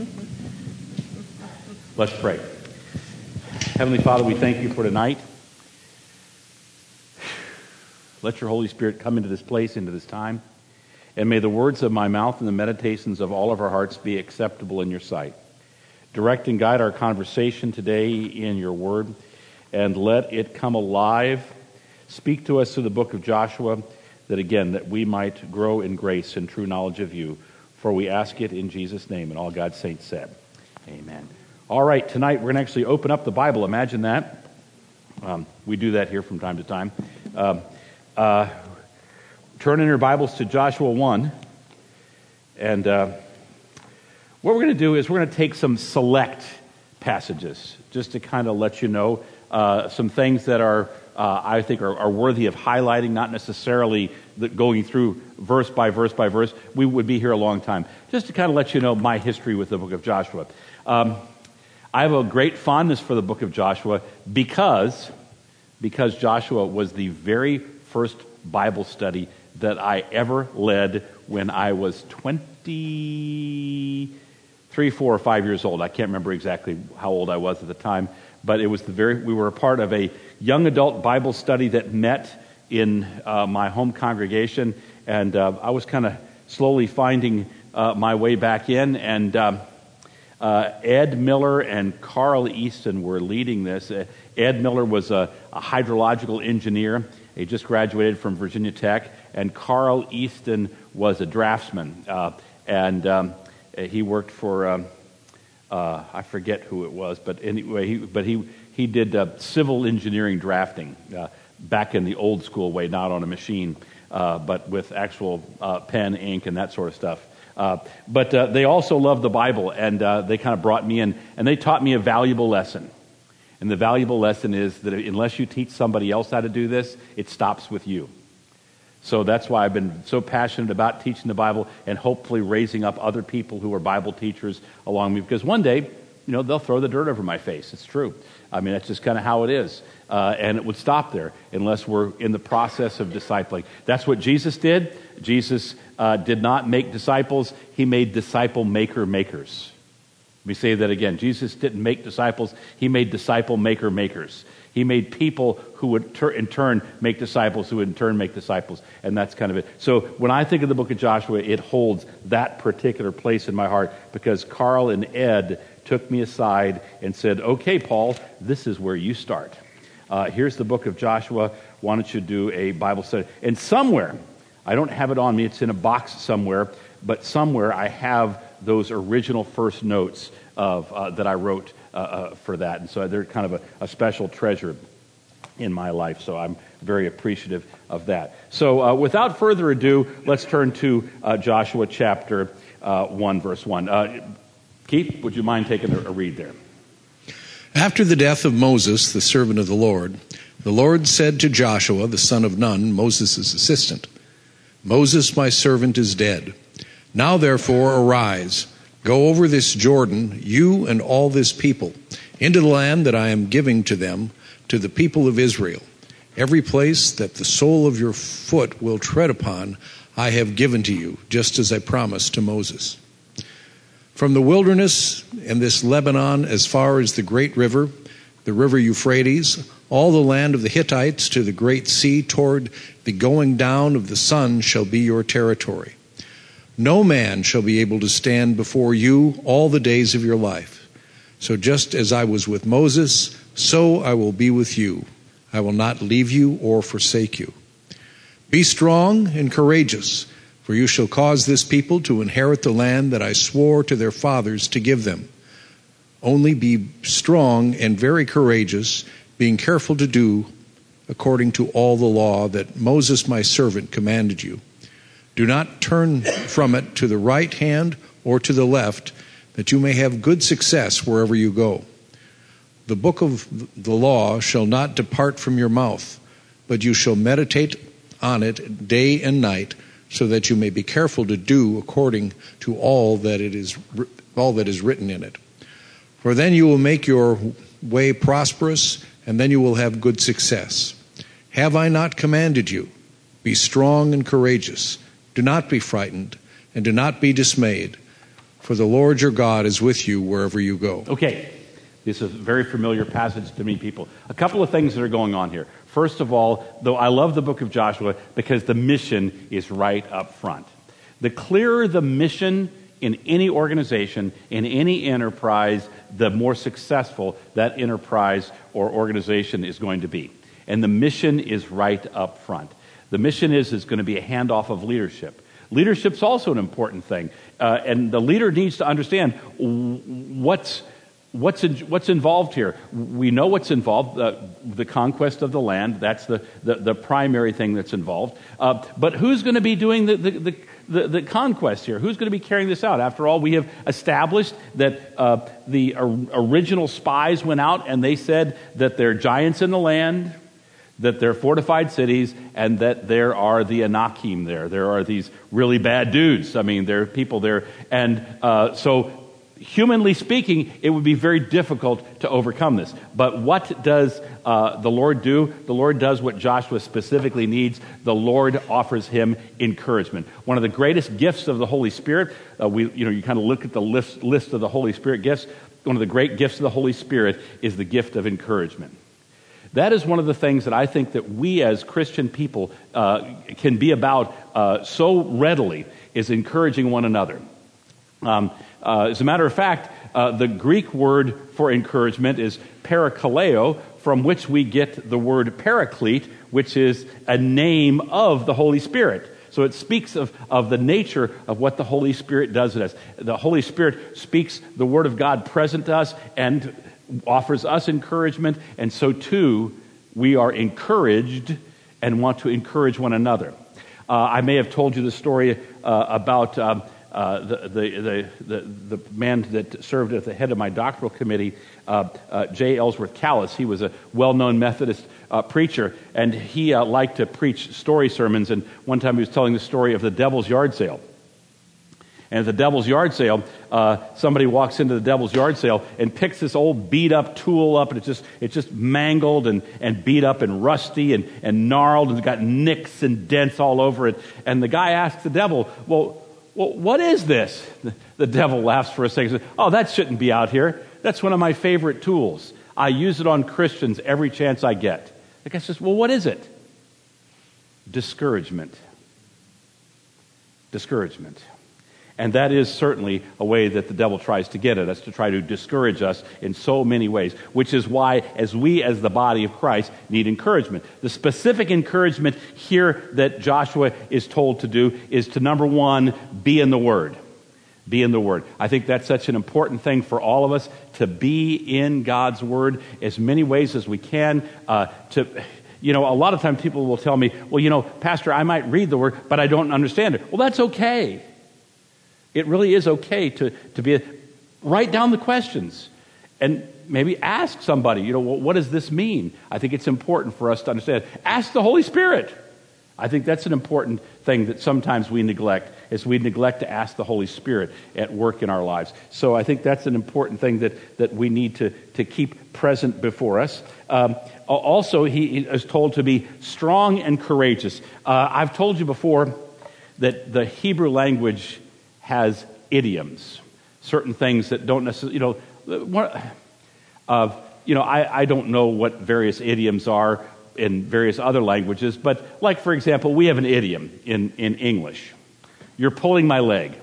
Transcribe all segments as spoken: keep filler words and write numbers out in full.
Let's pray. Heavenly Father, we thank you for tonight. Let your Holy Spirit come into this place, into this time, and may the words of my mouth and the meditations of all of our hearts be acceptable in your sight. Direct and guide our conversation today in your word, and let it come alive. Speak to us through the book of Joshua, that again, that we might grow in grace and true knowledge of you. For we ask it in Jesus' name, and all God's saints said, amen. All right, tonight we're going to actually open up the Bible. Imagine that. Um, we do that here from time to time. Um, uh, turn in your Bibles to Joshua one. And uh, what we're going to do is we're going to take some select passages just to kind of let you know uh, some things that are, uh, I think, are, are worthy of highlighting, not necessarily the, going through verse by verse by verse. We would be here a long time. Just to kind of let you know my history with the book of Joshua. Um, I have a great fondness for the book of Joshua because, because Joshua was the very first Bible study that I ever led when I was twenty-three, four, or five years old. I can't remember exactly how old I was at the time, but it was the very. We were a part of a young adult Bible study that met in uh, my home congregation, and uh, I was kind of slowly finding uh, my way back in, and um, uh, Ed Miller and Carl Easton were leading this. Uh, Ed Miller was a, a hydrological engineer. He just graduated from Virginia Tech, and Carl Easton was a draftsman, uh, and um, he worked for, um, uh, I forget who it was, but anyway, he, but he, he did uh, civil engineering drafting uh, back in the old school way, not on a machine, uh, but with actual uh, pen, ink, and that sort of stuff. Uh, but uh, they also loved the Bible, and uh, they kind of brought me in, and they taught me a valuable lesson. And the valuable lesson is that unless you teach somebody else how to do this, it stops with you. So that's why I've been so passionate about teaching the Bible and hopefully raising up other people who are Bible teachers along me. Because one day, you know, they'll throw the dirt over my face. It's true. I mean, that's just kind of how it is. Uh, and it would stop there unless we're in the process of discipling. That's what Jesus did. Jesus uh, did not make disciples. He made disciple maker makers. Let me say that again. Jesus didn't make disciples. He made disciple maker makers. He made people who would ter- in turn make disciples, who would in turn make disciples. And that's kind of it. So when I think of the book of Joshua, it holds that particular place in my heart because Carl and Ed took me aside and said, okay, Paul, this is where you start. Uh, here's the book of Joshua. Why don't you do a Bible study? And somewhere, I don't have it on me. It's in a box somewhere. But somewhere I have those original first notes of uh, that I wrote uh, uh, for that. And so they're kind of a, a special treasure in my life. So I'm very appreciative of that. So uh, without further ado, let's turn to uh, Joshua chapter uh, one, verse one. Uh, Keith, would you mind taking a, a read there? After the death of Moses, the servant of the Lord, the Lord said to Joshua, the son of Nun, Moses' assistant, Moses, my servant, is dead. Now, therefore, arise, go over this Jordan, you and all this people, into the land that I am giving to them, to the people of Israel. Every place that the sole of your foot will tread upon, I have given to you, just as I promised to Moses. From the wilderness and this Lebanon as far as the great river, the river Euphrates, all the land of the Hittites to the great sea toward the going down of the sun shall be your territory. No man shall be able to stand before you all the days of your life. So just as I was with Moses, so I will be with you. I will not leave you or forsake you. Be strong and courageous, for you shall cause this people to inherit the land that I swore to their fathers to give them. Only be strong and very courageous, being careful to do according to all the law that Moses my servant commanded you. Do not turn from it to the right hand or to the left, that you may have good success wherever you go. The book of the law shall not depart from your mouth, but you shall meditate on it day and night, so that you may be careful to do according to all that it is all that is written in it. For then you will make your way prosperous, and then you will have good success. Have I not commanded you? Be strong and courageous. Do not be frightened, and do not be dismayed. For for the Lord your God is with you wherever you go. Okay, this is a very familiar passage to many people. A couple of things that are going on here. First of all, though I love the book of Joshua because the mission is right up front. The clearer the mission in any organization, in any enterprise, the more successful that enterprise or organization is going to be. And the mission is right up front. The mission is, is going to be a handoff of leadership. Leadership's also an important thing. Uh, and the leader needs to understand what's What's in, what's involved here? We know what's involved, uh, the conquest of the land. That's the, the, the primary thing that's involved. Uh, but who's going to be doing the, the, the, the, the conquest here? Who's going to be carrying this out? After all, we have established that uh, the or, original spies went out and they said that there are giants in the land, that there are fortified cities, and that there are the Anakim there. There are these really bad dudes. I mean, there are people there. And uh, so... Humanly speaking, it would be very difficult to overcome this. But what does uh, the Lord do? The Lord does what Joshua specifically needs. The Lord offers him encouragement. One of the greatest gifts of the Holy Spirit, uh, we, you know, you kind of look at the list, list of the Holy Spirit gifts. One of the great gifts of the Holy Spirit is the gift of encouragement. That is one of the things that I think that we as Christian people uh, can be about uh, so readily, is encouraging one another. Um, Uh, as a matter of fact, uh, the Greek word for encouragement is parakaleo, from which we get the word paraclete, which is a name of the Holy Spirit. So it speaks of, of the nature of what the Holy Spirit does in us. The Holy Spirit speaks the Word of God present to us and offers us encouragement, and so too we are encouraged and want to encourage one another. Uh, I may have told you the story uh, about... Um, Uh, the, the, the, the, the man that served at the head of my doctoral committee, uh, uh, J. Ellsworth Callis. He was a well-known Methodist uh, preacher, and he uh, liked to preach story sermons. And one time he was telling the story of the Devil's Yard Sale. And at the Devil's Yard Sale, uh, somebody walks into the Devil's Yard Sale and picks this old beat-up tool up, and it's just it's just mangled and, and beat up and rusty and, and gnarled, and it's got nicks and dents all over it. And the guy asks the devil, well, Well, what is this? The devil laughs for a second and says, oh, that shouldn't be out here. That's one of my favorite tools. I use it on Christians every chance I get. The guy says, well, what is it? Discouragement. Discouragement. And that is certainly a way that the devil tries to get at us, to try to discourage us in so many ways, which is why, as we, as the body of Christ, need encouragement. The specific encouragement here that Joshua is told to do is to, number one, be in the Word. Be in the Word. I think that's such an important thing for all of us, to be in God's Word as many ways as we can. Uh, to, you know, a lot of times people will tell me, well, you know, Pastor, I might read the Word, but I don't understand it. Well, that's okay. It really is okay to, to be, a, write down the questions and maybe ask somebody, you know, well, what does this mean? I think it's important for us to understand. Ask the Holy Spirit. I think that's an important thing that sometimes we neglect, is we neglect to ask the Holy Spirit at work in our lives. So I think that's an important thing that, that we need to, to keep present before us. Um, also, he is told to be strong and courageous. Uh, I've told you before that the Hebrew language has idioms, certain things that don't necessarily, you know, one, uh, you know, I, I don't know what various idioms are in various other languages, but like, for example, we have an idiom in, in English. You're pulling my leg.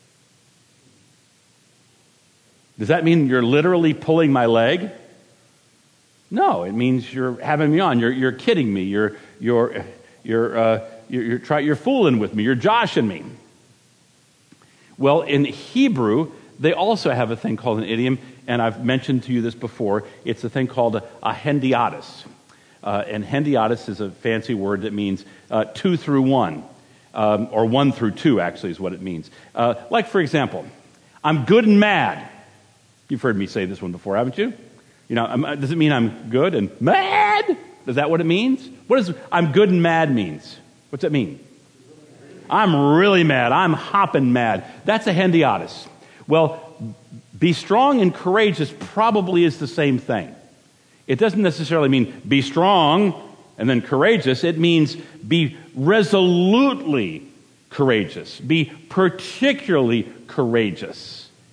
Does that mean you're literally pulling my leg? No, it means you're having me on. You're, you're kidding me. You're, you're, you're, uh, you're, you're, try, you're fooling with me. You're joshing me. Well, in Hebrew, they also have a thing called an idiom, and I've mentioned to you this before. It's a thing called a, a hendiadys. Uh, and hendiadys is a fancy word that means uh, two through one, um, or one through two, actually, is what it means. Uh, like, for example, I'm good and mad. You've heard me say this one before, haven't you? You know, I'm, does it mean I'm good and mad? Is that what it means? What does I'm good and mad means? What's that mean? I'm really mad. I'm hopping mad. That's a hendiadys. Well, be strong and courageous probably is the same thing. It doesn't necessarily mean be strong and then courageous. It means be resolutely courageous. Be particularly courageous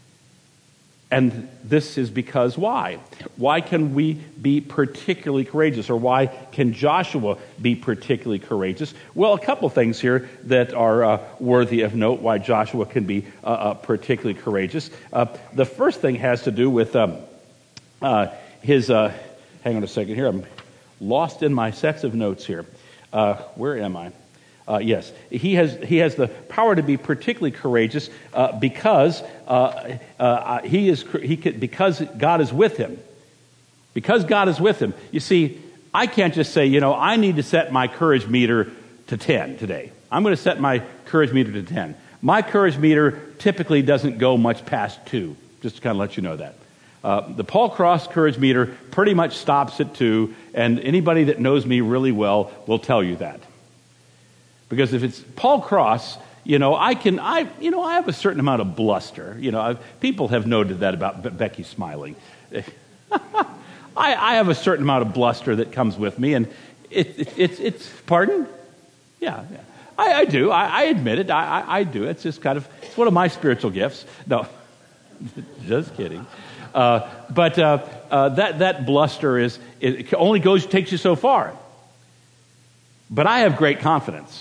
And this is because why? Why can we be particularly courageous, or why can Joshua be particularly courageous? Well, a couple things here that are uh, worthy of note why Joshua can be uh, uh, particularly courageous. Uh, the first thing has to do with um, uh, his, uh, hang on a second here, I'm lost in my sets of notes here. Uh, where am I? Uh, yes, he has he has the power to be particularly courageous uh, because uh, uh, he is he could, because God is with him. Because God is with him. You see, I can't just say, you know, I need to set my courage meter to ten today. I'm going to set my courage meter to ten. My courage meter typically doesn't go much past two. Just to kind of let you know that. Uh, the Paul Cross courage meter pretty much stops at two, and anybody that knows me really well will tell you that. Because if it's Paul Cross, you know, I can, I, you know, I have a certain amount of bluster. You know, I've, people have noted that about Be- Becky Smiling. I, I have a certain amount of bluster that comes with me, and it, it, it's, it's, pardon? Yeah, yeah. I, I do. I, I admit it. I, I, I do. It's just kind of, it's one of my spiritual gifts. No, just kidding. Uh, but uh, uh, that that bluster is, it only goes, takes you so far. But I have great confidence.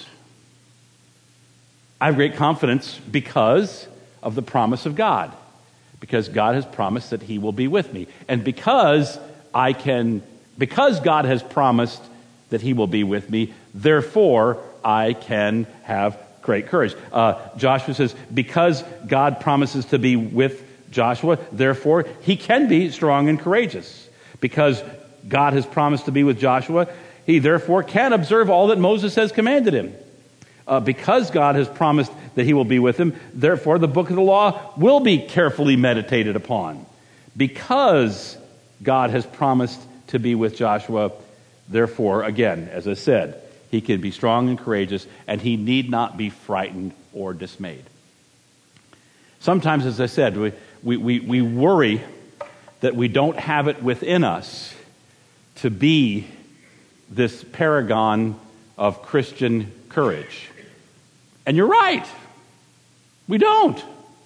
I have great confidence because of the promise of God. Because God has promised that he will be with me. And because I can, because God has promised that he will be with me, therefore I can have great courage. Uh, Joshua says, because God promises to be with Joshua, therefore he can be strong and courageous. Because God has promised to be with Joshua, he therefore can observe all that Moses has commanded him. Uh, because God has promised that he will be with him, therefore the book of the law will be carefully meditated upon. Because God has promised to be with Joshua, therefore, again, as I said, he can be strong and courageous, and he need not be frightened or dismayed. Sometimes, as I said, we, we, we, we worry that we don't have it within us to be this paragon of Christian courage. And you're right. We don't.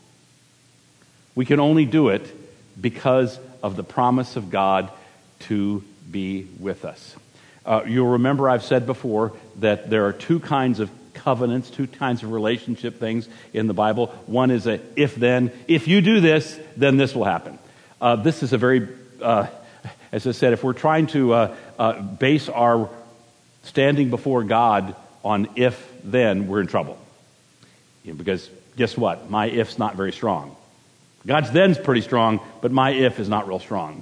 We can only do it because of the promise of God to be with us. Uh, you'll remember I've said before that there are two kinds of covenants, two kinds of relationship things in the Bible. One is a if-then. If you do this, then this will happen. Uh, this is a very, uh, as I said, if we're trying to uh, uh, base our standing before God on if-then, we're in trouble. You know, because guess what? My if's not very strong. God's then's pretty strong, but my if is not real strong.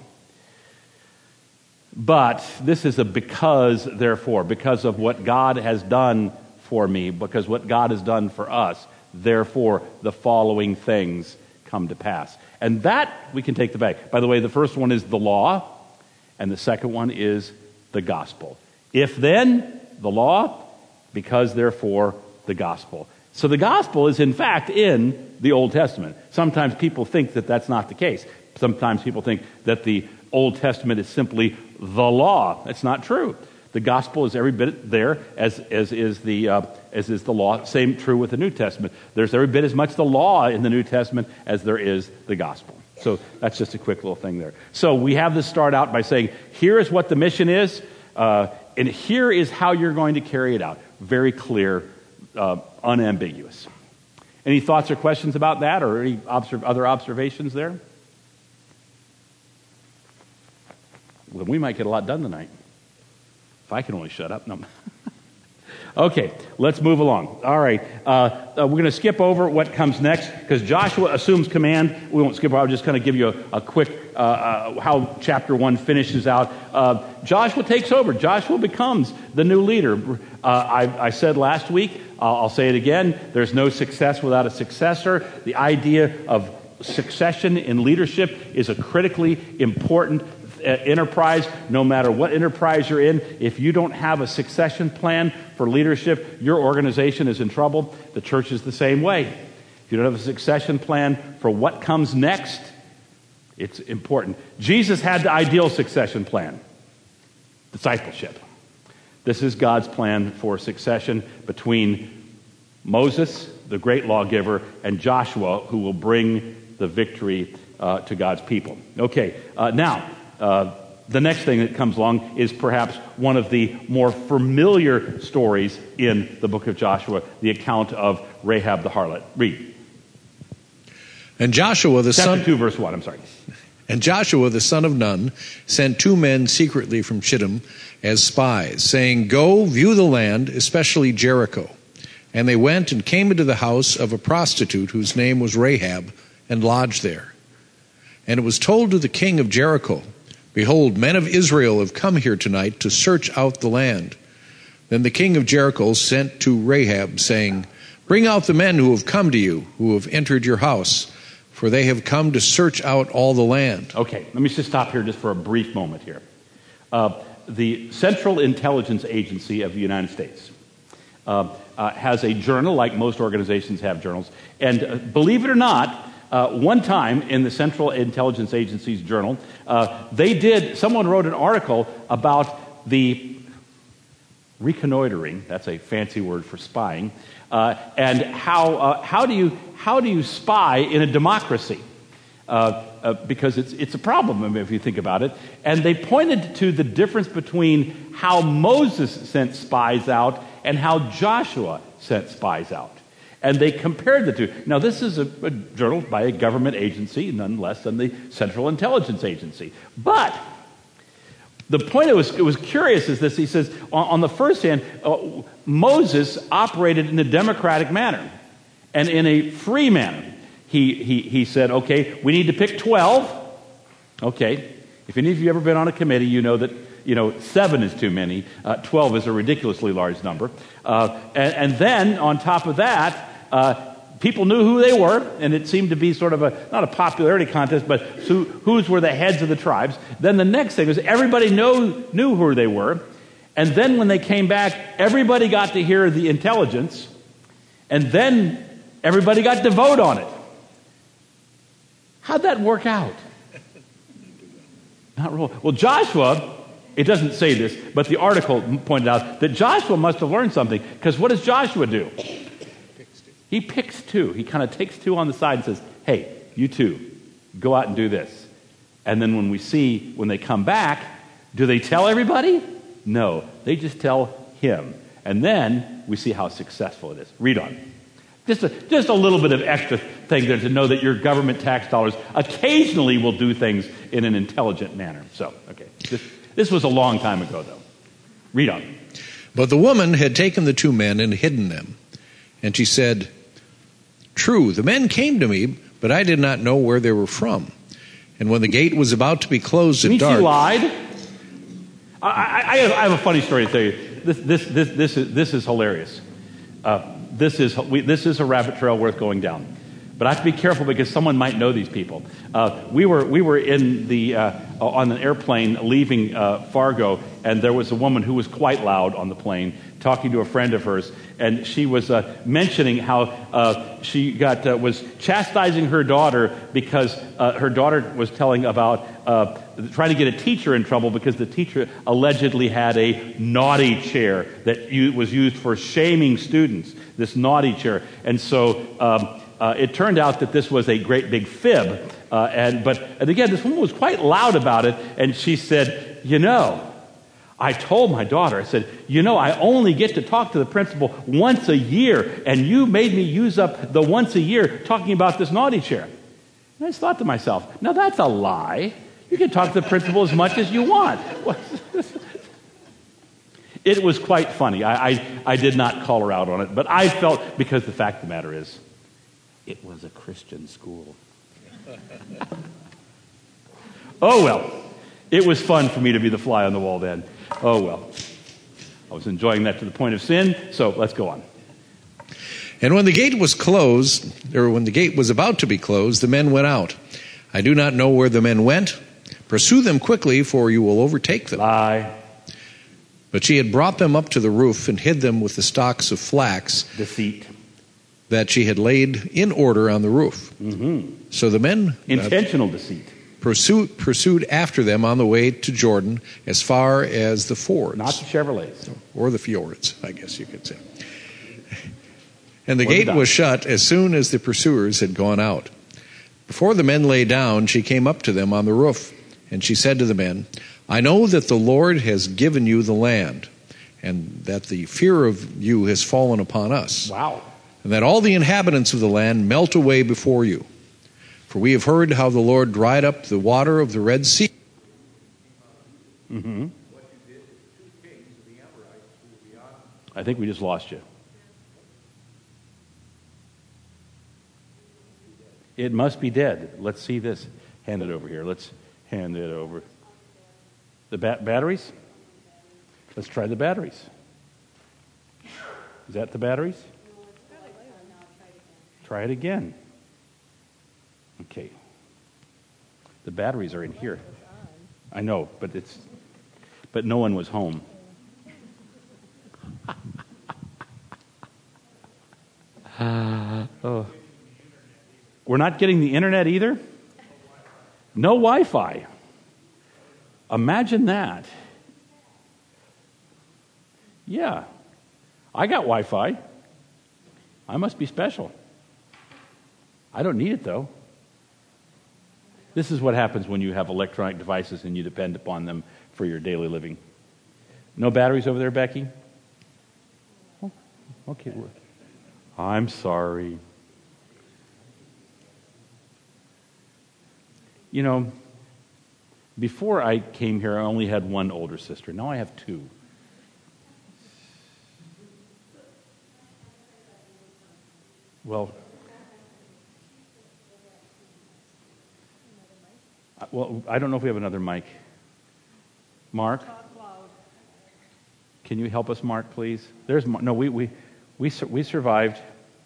But this is a because, therefore, because of what God has done for me, because what God has done for us, therefore the following things come to pass. And that we can take the back. By the way, the first one is the law, and the second one is the gospel. If then, the law, because therefore the gospel. So the gospel is in fact in the Old Testament. Sometimes people think that that's not the case. Sometimes people think that the Old Testament is simply the law. That's not true. The gospel is every bit there as as is the uh, as is the law. Same true with the New Testament. There's every bit as much the law in the New Testament as there is the gospel. So that's just a quick little thing there. So we have this start out by saying, here is what the mission is, uh, and here is how you're going to carry it out. Very clear, uh, unambiguous. Any thoughts or questions about that, or any observ- other observations there? Well, we might get a lot done tonight. If I can only shut up. No. Okay, let's move along. All right, uh, uh, we're going to skip over what comes next because Joshua assumes command. We won't skip over. I'll just kind of give you a, a quick uh, uh, how chapter one finishes out. Uh, Joshua takes over. Joshua becomes the new leader. Uh, I, I said last week, uh, I'll say it again, there's no success without a successor. The idea of succession in leadership is a critically important enterprise. No matter what enterprise you're in, if you don't have a succession plan for leadership, your organization is in trouble. The church is the same way. If you don't have a succession plan for what comes next, it's important. Jesus had the ideal succession plan: discipleship. This is God's plan for succession between Moses, the great lawgiver, and Joshua, who will bring the victory uh, to God's people. Okay, uh, now, uh, the next thing that comes along is perhaps one of the more familiar stories in the book of Joshua, the account of Rahab the harlot. Read. And Joshua the Chapter son... two, verse one, I'm sorry. And Joshua the son of Nun sent two men secretly from Shittim as spies, saying, Go, view the land, especially Jericho. And they went and came into the house of a prostitute whose name was Rahab, and lodged there. And it was told to the king of Jericho, Behold, men of Israel have come here tonight to search out the land. Then the king of Jericho sent to Rahab, saying, Bring out the men who have come to you, who have entered your house, for they have come to search out all the land. Okay, let me just stop here just for a brief moment here. Uh, the Central Intelligence Agency of the United States uh, uh, has a journal, like most organizations have journals. And uh, believe it or not, uh, one time in the Central Intelligence Agency's journal, uh, they did, someone wrote an article about the reconnoitering, that's a fancy word for spying, uh, and how uh, how do you how do you spy in a democracy? Uh, uh, because it's it's a problem, I mean, if you think about it. And they pointed to the difference between how Moses sent spies out and how Joshua sent spies out. And they compared the two. Now, this is a, a journal by a government agency, none less than the Central Intelligence Agency. But the point it was, it was curious is this. He says, on, on the first hand, uh, Moses operated in a democratic manner and in a free manner. He, he, he said, okay, we need to pick twelve. Okay, if any of you ever been on a committee, you know that, you know, seven is too many. Uh, twelve is a ridiculously large number. Uh, and, and then, on top of that, uh, people knew who they were, and it seemed to be sort of a, not a popularity contest, but who, whose were the heads of the tribes. Then the next thing was everybody know, knew who they were. And then when they came back, everybody got to hear the intelligence, and then everybody got to vote on it. How'd that work out? Not real. Well, Joshua, it doesn't say this, but the article pointed out that Joshua must have learned something, because what does Joshua do? He picks two. He kind of takes two on the side and says, hey, you two, go out and do this. And then when we see, when they come back, do they tell everybody? No, they just tell him. And then we see how successful it is. Read on. Just a, just a little bit of extra thing there to know that your government tax dollars occasionally will do things in an intelligent manner. So, okay. This, this was a long time ago, though. Read on. But the woman had taken the two men and hidden them. And she said, True, the men came to me, but I did not know where they were from. And when the gate was about to be closed at means dark... She lied? I, I, I, have, I have a funny story to tell you. This, this, this, this, is, this is hilarious. Uh, this, is, we, this is a rabbit trail worth going down. But I have to be careful because someone might know these people. Uh, we were we were in the uh, on an airplane leaving uh, Fargo, and there was a woman who was quite loud on the plane talking to a friend of hers, and she was uh, mentioning how uh, she got uh, was chastising her daughter because uh, her daughter was telling about uh, trying to get a teacher in trouble because the teacher allegedly had a naughty chair that u- was used for shaming students. This naughty chair, and so. Um, Uh, it turned out that this was a great big fib, uh, and but and again, this woman was quite loud about it, and she said, you know, I told my daughter, I said, you know, I only get to talk to the principal once a year, and you made me use up the once a year talking about this naughty chair. And I just thought to myself, now that's a lie. You can talk to the principal as much as you want. It was quite funny. I, I, I did not call her out on it, but I felt, because the fact of the matter is, it was a Christian school. Oh, well. It was fun for me to be the fly on the wall then. Oh, well. I was enjoying that to the point of sin, so let's go on. And when the gate was closed, or when the gate was about to be closed, the men went out. I do not know where the men went. Pursue them quickly, for you will overtake them. Lie. But she had brought them up to the roof and hid them with the stalks of flax. Deceit. That she had laid in order on the roof. Mm-hmm. So the men intentional uh, deceit pursued pursued after them on the way to Jordan as far as the fords, not the Chevrolets or the fjords, I guess you could say. And the or gate the was shut as soon as the pursuers had gone out. Before the men lay down, she came up to them on the roof, and she said to the men, I know that the Lord has given you the land, and that the fear of you has fallen upon us. Wow. And that all the inhabitants of the land melt away before you. For we have heard how the Lord dried up the water of the Red Sea. Mm-hmm. I think we just lost you. It must be dead. Let's see this. Hand it over here. Let's hand it over. The ba- batteries? Let's try the batteries. Is that the batteries? Try it again. Okay. The batteries are in here. I know, but it's but no one was home. oh. We're not getting the internet either? No Wi-Fi. Imagine that. Yeah. I got Wi-Fi. I must be special. I don't need it, though. This is what happens when you have electronic devices and you depend upon them for your daily living. No batteries over there, Becky? Oh, okay. I'm sorry. You know, before I came here, I only had one older sister. Now I have two. Well, well, I don't know if we have another mic. Mark? Can you help us, Mark, please? There's no, we we we we survived.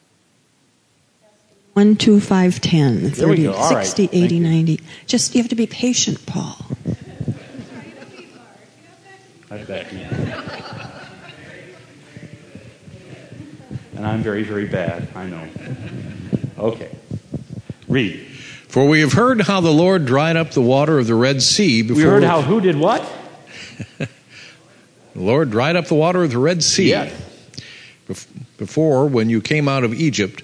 One, two, five, ten, thirty, right. sixty, eighty, ninety. Just, you have to be patient, Paul. I bet you. And I'm very, very bad. I know. Okay. Read. For we have heard how the Lord dried up the water of the Red Sea before... We heard how who did what? The Lord dried up the water of the Red Sea. Yes. Before, when you came out of Egypt,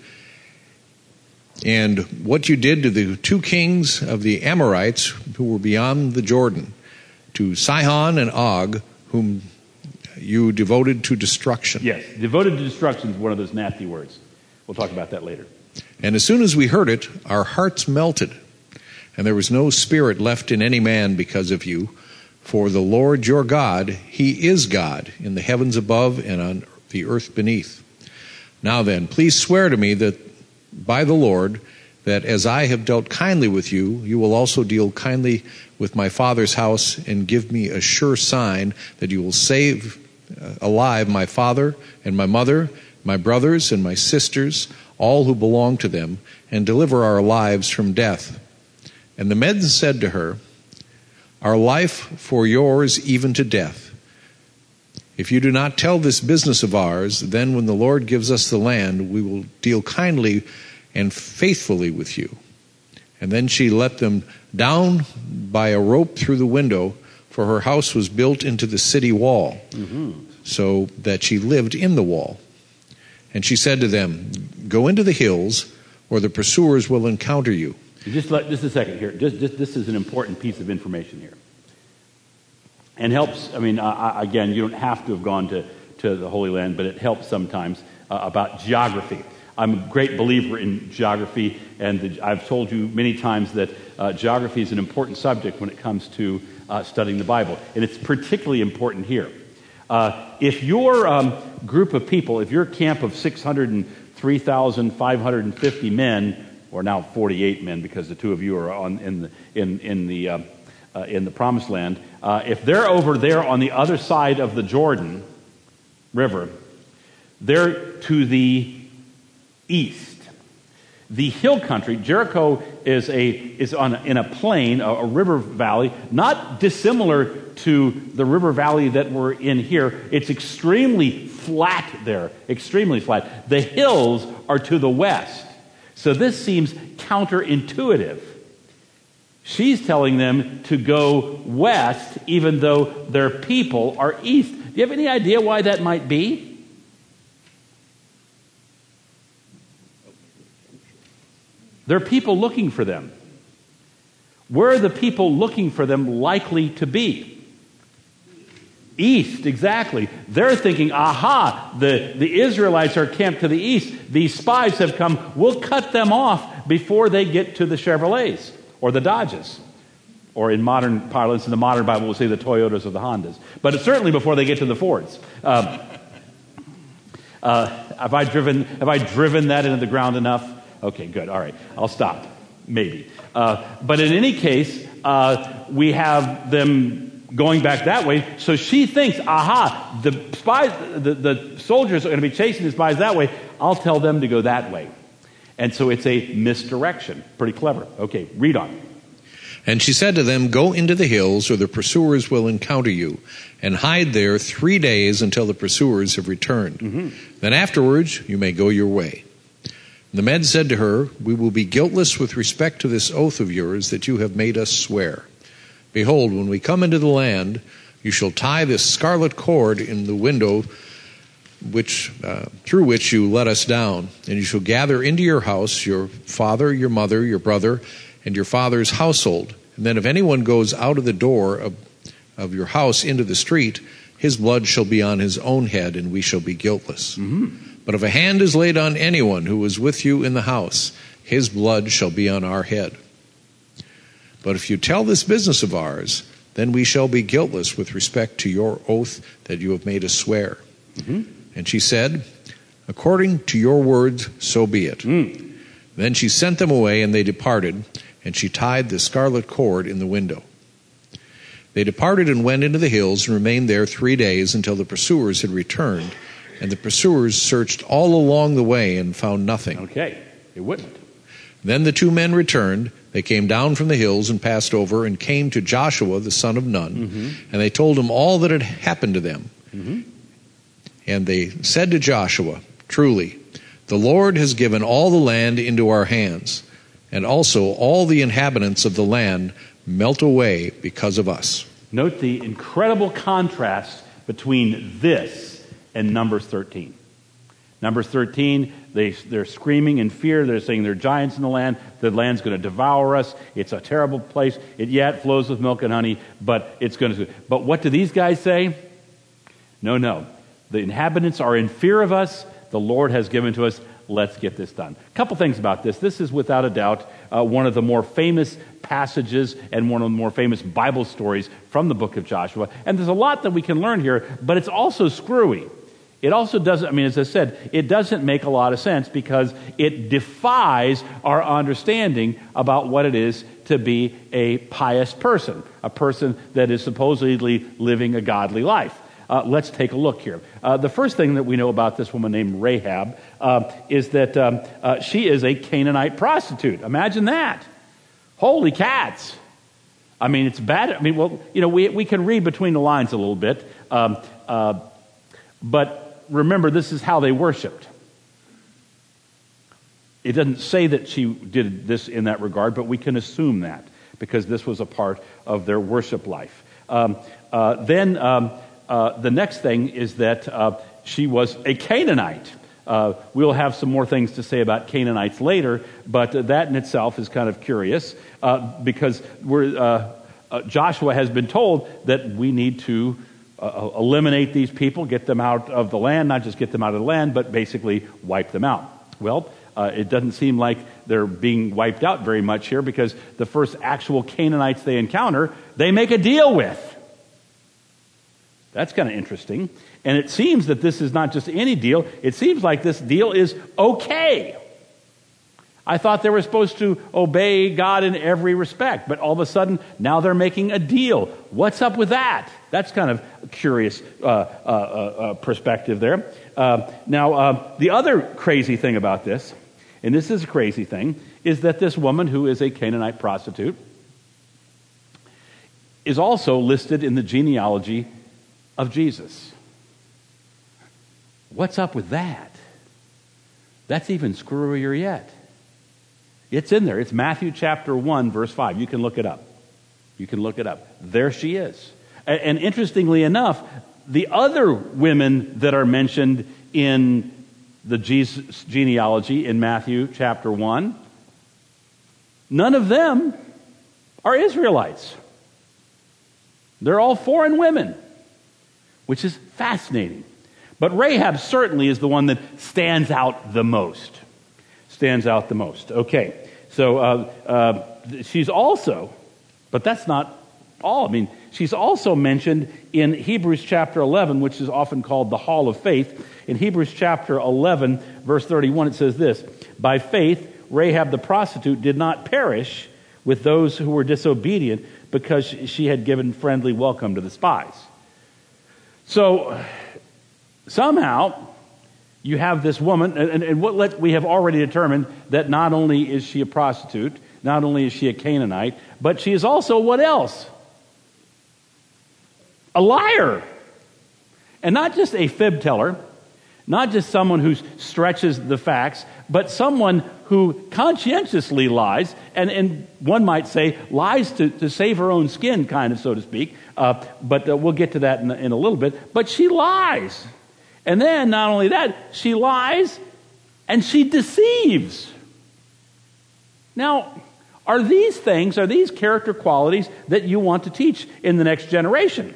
and what you did to the two kings of the Amorites who were beyond the Jordan, to Sihon and Og, whom you devoted to destruction. Yes, devoted to destruction is one of those nasty words. We'll talk about that later. And as soon as we heard it, our hearts melted, and there was no spirit left in any man because of you. For the Lord your God, He is God in the heavens above and on the earth beneath. Now then, please swear to me that by the Lord, that as I have dealt kindly with you, you will also deal kindly with my father's house, and give me a sure sign that you will save uh, alive my father and my mother, my brothers and my sisters, all who belong to them, and deliver our lives from death. And the men said to her, our life for yours, even to death. If you do not tell this business of ours, then when the Lord gives us the land, we will deal kindly and faithfully with you. And then she let them down by a rope through the window, for her house was built into the city wall, mm-hmm. so that she lived in the wall. And she said to them, go into the hills, or the pursuers will encounter you. Just, let, just a second here. Just, just, this is an important piece of information here. And helps, I mean, uh, again, you don't have to have gone to, to the Holy Land, but it helps sometimes uh, about geography. I'm a great believer in geography, and the, I've told you many times that uh, geography is an important subject when it comes to uh, studying the Bible. And it's particularly important here. Uh, if your um, group of people, if your camp of six hundred three thousand five hundred fifty men, or now forty-eight men because the two of you are on in the, in, in the, uh, uh, in the Promised Land, uh, if they're over there on the other side of the Jordan River, they're to the east. The hill country, Jericho is a is on a, in a plain, a, a river valley, not dissimilar to the river valley that we're in here. It's extremely flat there, extremely flat. The hills are to the west. So this seems counterintuitive. She's telling them to go west, even though their people are east. Do you have any idea why that might be? There are people looking for them. Where are the people looking for them likely to be? East, exactly. They're thinking, aha, the, the Israelites are camped to the east. These spies have come. We'll cut them off before they get to the Chevrolets or the Dodges. Or in modern parlance, in the modern Bible, we'll say the Toyotas or the Hondas. But it's certainly before they get to the Fords. Um, uh, have I driven, have I driven that into the ground enough? Okay, good. All right. I'll stop. Maybe. Uh, but in any case, uh, we have them going back that way. So she thinks, aha, the spies, the, the soldiers are going to be chasing the spies that way. I'll tell them to go that way. And so it's a misdirection. Pretty clever. Okay, read on. And she said to them, go into the hills, or the pursuers will encounter you, and hide there three days until the pursuers have returned. Mm-hmm. Then afterwards you may go your way. And the men said to her, we will be guiltless with respect to this oath of yours that you have made us swear. Behold, when we come into the land, you shall tie this scarlet cord in the window which uh, through which you let us down, and you shall gather into your house your father, your mother, your brother, and your father's household. And then if anyone goes out of the door of, of your house into the street, his blood shall be on his own head, and we shall be guiltless. Mm-hmm. But if a hand is laid on anyone who is with you in the house, his blood shall be on our head. But if you tell this business of ours, then we shall be guiltless with respect to your oath that you have made us swear. Mm-hmm. And she said, according to your words, so be it. Mm. Then she sent them away, and they departed, and she tied the scarlet cord in the window. They departed and went into the hills and remained there three days until the pursuers had returned. And the pursuers searched all along the way and found nothing. Okay, it wouldn't. Then the two men returned. They came down from the hills and passed over and came to Joshua, the son of Nun. Mm-hmm. And they told him all that had happened to them. Mm-hmm. And they said to Joshua, truly, the Lord has given all the land into our hands, and also all the inhabitants of the land melt away because of us. Note the incredible contrast between this and Numbers thirteen. Numbers thirteen, they, they're screaming in fear. They're saying there are giants in the land. The land's going to devour us. It's a terrible place. It, yeah, it flows with milk and honey, but it's going to... But what do these guys say? No, no. The inhabitants are in fear of us. The Lord has given to us. Let's get this done. A couple things about this. This is without a doubt uh, one of the more famous passages and one of the more famous Bible stories from the book of Joshua. And there's a lot that we can learn here, but it's also screwy. It also doesn't, I mean, as I said, it doesn't make a lot of sense because it defies our understanding about what it is to be a pious person, a person that is supposedly living a godly life. Uh, let's take a look here. Uh, the first thing that we know about this woman named Rahab uh, is that um, uh, she is a Canaanite prostitute. Imagine that. Holy cats. I mean, it's bad. I mean, well, you know, we we can read between the lines a little bit. Um, uh, but remember, this is how they worshiped. It doesn't say that she did this in that regard, but we can assume that because this was a part of their worship life. Um, uh, then... Um, Uh, the next thing is that uh, she was a Canaanite. Uh, we'll have some more things to say about Canaanites later, but uh, that in itself is kind of curious uh, because we're, uh, uh, Joshua has been told that we need to uh, eliminate these people, get them out of the land, not just get them out of the land, but basically wipe them out. Well, uh, it doesn't seem like they're being wiped out very much here because the first actual Canaanites they encounter, they make a deal with. That's kind of interesting. And it seems that this is not just any deal. It seems like this deal is okay. I thought they were supposed to obey God in every respect, but all of a sudden, now they're making a deal. What's up with that? That's kind of a curious uh, uh, uh, perspective there. Uh, now, uh, the other crazy thing about this, and this is a crazy thing, is that this woman who is a Canaanite prostitute is also listed in the genealogy of Jesus. What's up with that? That's even screwier yet. It's in there. It's Matthew chapter one, verse five. You can look it up. You can look it up. There she is. And, and interestingly enough, the other women that are mentioned in the Jesus genealogy in Matthew chapter one none of them are Israelites. They're all foreign women, which is fascinating. But Rahab certainly is the one that stands out the most. Stands out the most. Okay, so uh, uh, she's also, but that's not all. I mean, she's also mentioned in Hebrews chapter eleven, which is often called the Hall of Faith. In Hebrews chapter eleven, verse thirty-one, it says this: by faith, Rahab the prostitute did not perish with those who were disobedient, because she had given friendly welcome to the spies. So somehow you have this woman, and, and what let, we have already determined that not only is she a prostitute, not only is she a Canaanite, but she is also what else? A liar. And not just a fib teller, not just someone who stretches the facts, but someone who conscientiously lies, and, and one might say lies to, to save her own skin, kind of, so to speak. Uh, but uh, we'll get to that in, in a little bit. But she lies. And then, not only that, she lies and she deceives. Now, are these things, are these character qualities that you want to teach in the next generation?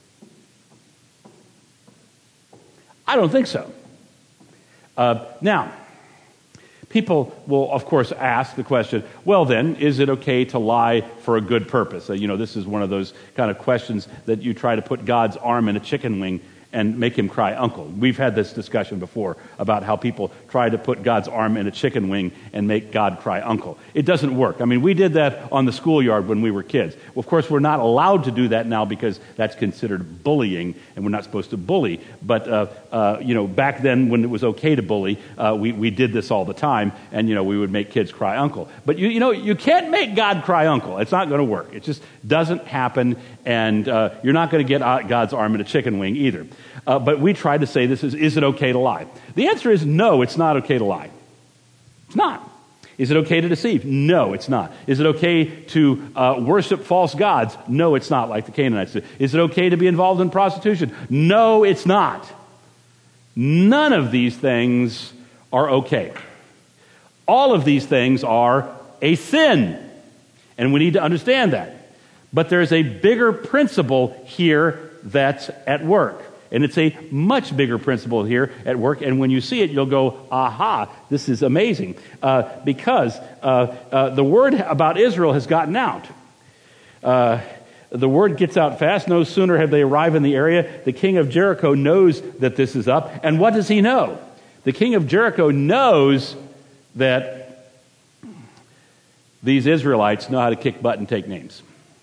I don't think so. Uh, now, people will, of course, ask the question, well then, is it okay to lie for a good purpose? Uh, you know, this is one of those kind of questions that you try to put God's arm in a chicken wing and make him cry uncle. We've had this discussion before about how people try to put God's arm in a chicken wing and make God cry uncle. It doesn't work. I mean, we did that on the schoolyard when we were kids. Well, of course, we're not allowed to do that now because that's considered bullying, and we're not supposed to bully. But, uh, uh, you know, back then when it was okay to bully, uh, we, we did this all the time, and, you know, we would make kids cry uncle. But, you, you know, you can't make God cry uncle. It's not going to work. It just doesn't happen, and uh, you're not going to get God's arm in a chicken wing either. Uh, but we tried to say this is, is it okay to lie? The answer is no, it's not okay to lie. It's not. Is it okay to deceive? No, it's not. Is it okay to uh, worship false gods? No, it's not, like the Canaanites did. Is it okay to be involved in prostitution? No, it's not. None of these things are okay. All of these things are a sin, and we need to understand that. But there's a bigger principle here that's at work. And it's a much bigger principle here at work. And when you see it, you'll go, aha, this is amazing. Uh, because uh, uh, the word about Israel has gotten out. Uh, the word gets out fast. No sooner have they arrived in the area, the king of Jericho knows that this is up. And what does he know? The king of Jericho knows that these Israelites know how to kick butt and take names.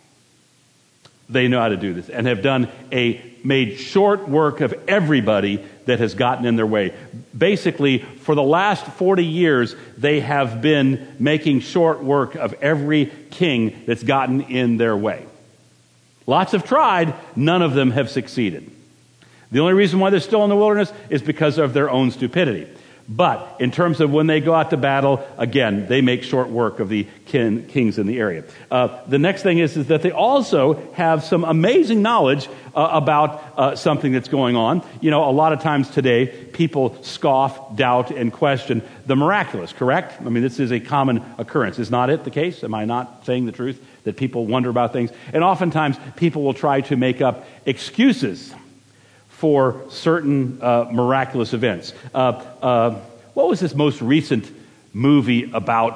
They know how to do this and have done a made short work of everybody that has gotten in their way. Basically, for the last forty years, they have been making short work of every king that's gotten in their way. Lots have tried, none of them have succeeded. The only reason why they're still in the wilderness is because of their own stupidity. But in terms of when they go out to battle, again, they make short work of the kin, kings in the area. Uh, the next thing is, is that they also have some amazing knowledge uh, about uh, something that's going on. You know, a lot of times today, people scoff, doubt, and question the miraculous, correct? I mean, this is a common occurrence. Is not it the case? Am I not saying the truth? That people wonder about things? And oftentimes, people will try to make up excuses for certain uh, miraculous events. Uh, uh, what was this most recent movie about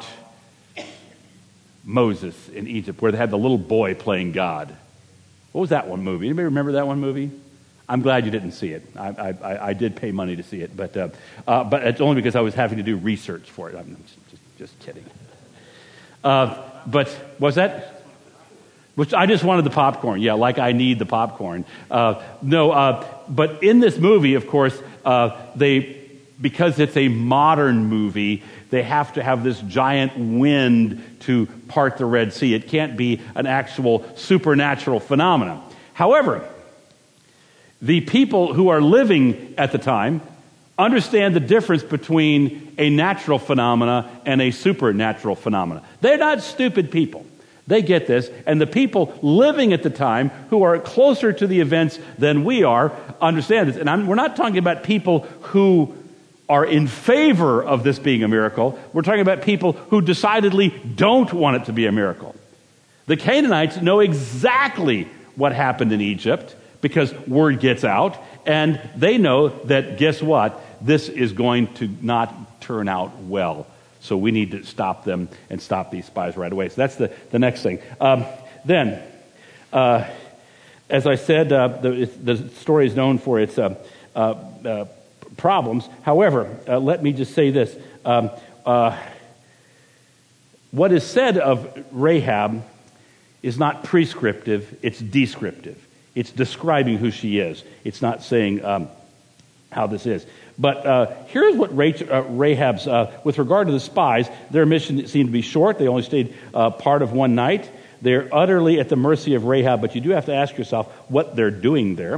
Moses in Egypt, where they had the little boy playing God? What was that one movie? Anybody remember that one movie? I'm glad you didn't see it. I, I, I did pay money to see it, but uh, uh, but it's only because I was having to do research for it. I'm just, just kidding. Uh, but was that? Which I just wanted the popcorn. Yeah, like I need the popcorn. Uh, no, uh, but in this movie, of course, uh, they because it's a modern movie, they have to have this giant wind to part the Red Sea. It can't be an actual supernatural phenomenon. However, the people who are living at the time understand the difference between a natural phenomena and a supernatural phenomena. They're not stupid people. They get this, and the people living at the time who are closer to the events than we are understand this. And I'm, we're not talking about people who are in favor of this being a miracle. We're talking about people who decidedly don't want it to be a miracle. The Canaanites know exactly what happened in Egypt because word gets out, and they know that, guess what? This is going to not turn out well. So we need to stop them and stop these spies right away. So that's the, the next thing. Um, then, uh, as I said, uh, the, the story is known for its uh, uh, uh, problems. However, uh, let me just say this. Um, uh, what is said of Rahab is not prescriptive, it's descriptive. It's describing who she is. It's not saying um, how this is. But uh, here's what Rachel, uh, Rahab's, uh, with regard to the spies, their mission seemed to be short. They only stayed uh, part of one night. They're utterly at the mercy of Rahab, but you do have to ask yourself what they're doing there.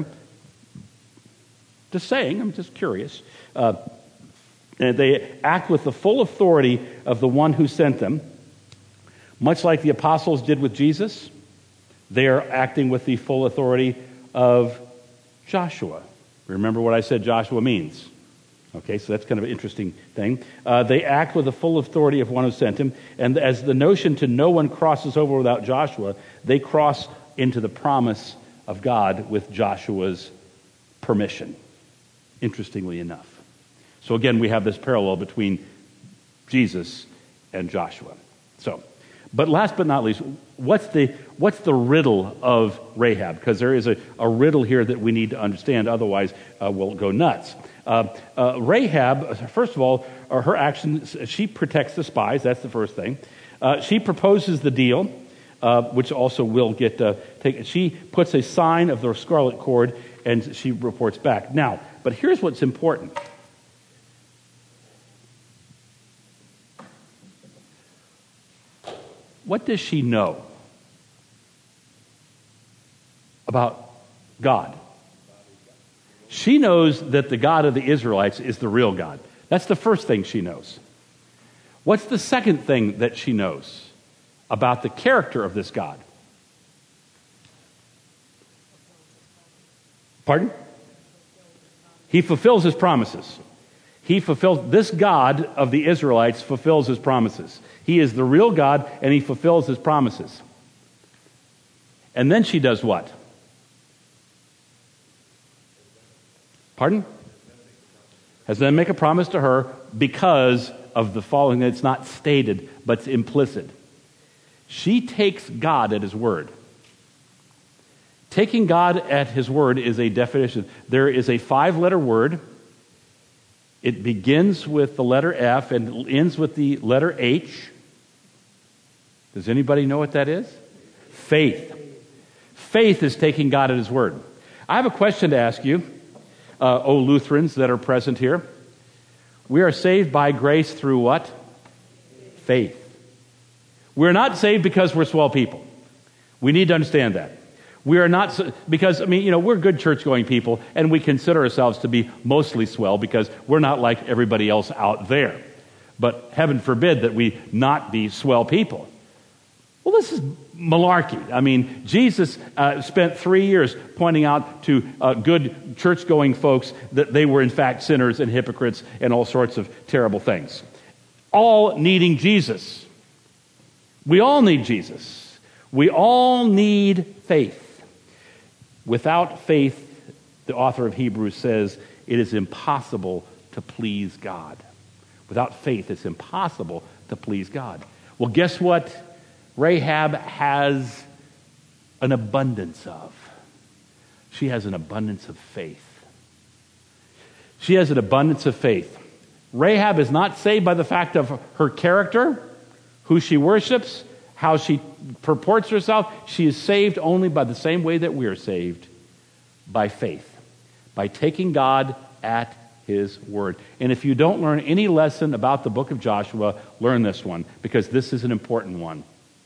Just saying, I'm just curious. Uh, and they act with the full authority of the one who sent them. Much like the apostles did with Jesus, they are acting with the full authority of Joshua. Remember what I said Joshua means. Okay, so that's kind of an interesting thing. Uh, they act with the full authority of one who sent him, and as the notion to no one crosses over without Joshua, they cross into the promise of God with Joshua's permission, interestingly enough. So again, we have this parallel between Jesus and Joshua. So, but last but not least, what's the what's the riddle of Rahab? Because there is a, a riddle here that we need to understand, otherwise uh, we'll go nuts. Uh, uh, Rahab, first of all, uh, her actions, she protects the spies, that's the first thing. Uh, she proposes the deal, uh, which also will get uh, taken. She puts a sign of the scarlet cord, and she reports back. Now, but here's what's important. What does she know about God? She knows that the God of the Israelites is the real God. That's the first thing she knows. What's the second thing that she knows about the character of this God? Pardon? He fulfills his promises. He fulfills, this God of the Israelites fulfills his promises. He is the real God, and he fulfills his promises. And then she does what? Pardon? Has them make a promise to her because of the following. It's not stated, but it's implicit. She takes God at his word. Taking God at his word is a definition. There is a five-letter word. It begins with the letter F and ends with the letter H. Does anybody know what that is? Faith. Faith is taking God at his word. I have a question to ask you, uh, O Lutherans that are present here. We are saved by grace through what? Faith. We're not saved because we're swell people. We need to understand that. We are not, because, I mean, you know, we're good church-going people, and we consider ourselves to be mostly swell because we're not like everybody else out there. But heaven forbid that we not be swell people. Well, this is malarkey. I mean, Jesus uh, spent three years pointing out to uh, good church-going folks that they were in fact sinners and hypocrites and all sorts of terrible things. All needing Jesus. We all need Jesus. We all need faith. Without faith, the author of Hebrews says, it is impossible to please God. Without faith, it's impossible to please God. Well, guess what Rahab has an abundance of? She has an abundance of faith. She has an abundance of faith. Rahab is not saved by the fact of her character, who she worships, how she purports herself. She is saved only by the same way that we are saved, by faith, by taking God at his word. And if you don't learn any lesson about the book of Joshua, learn this one, because this is an important one.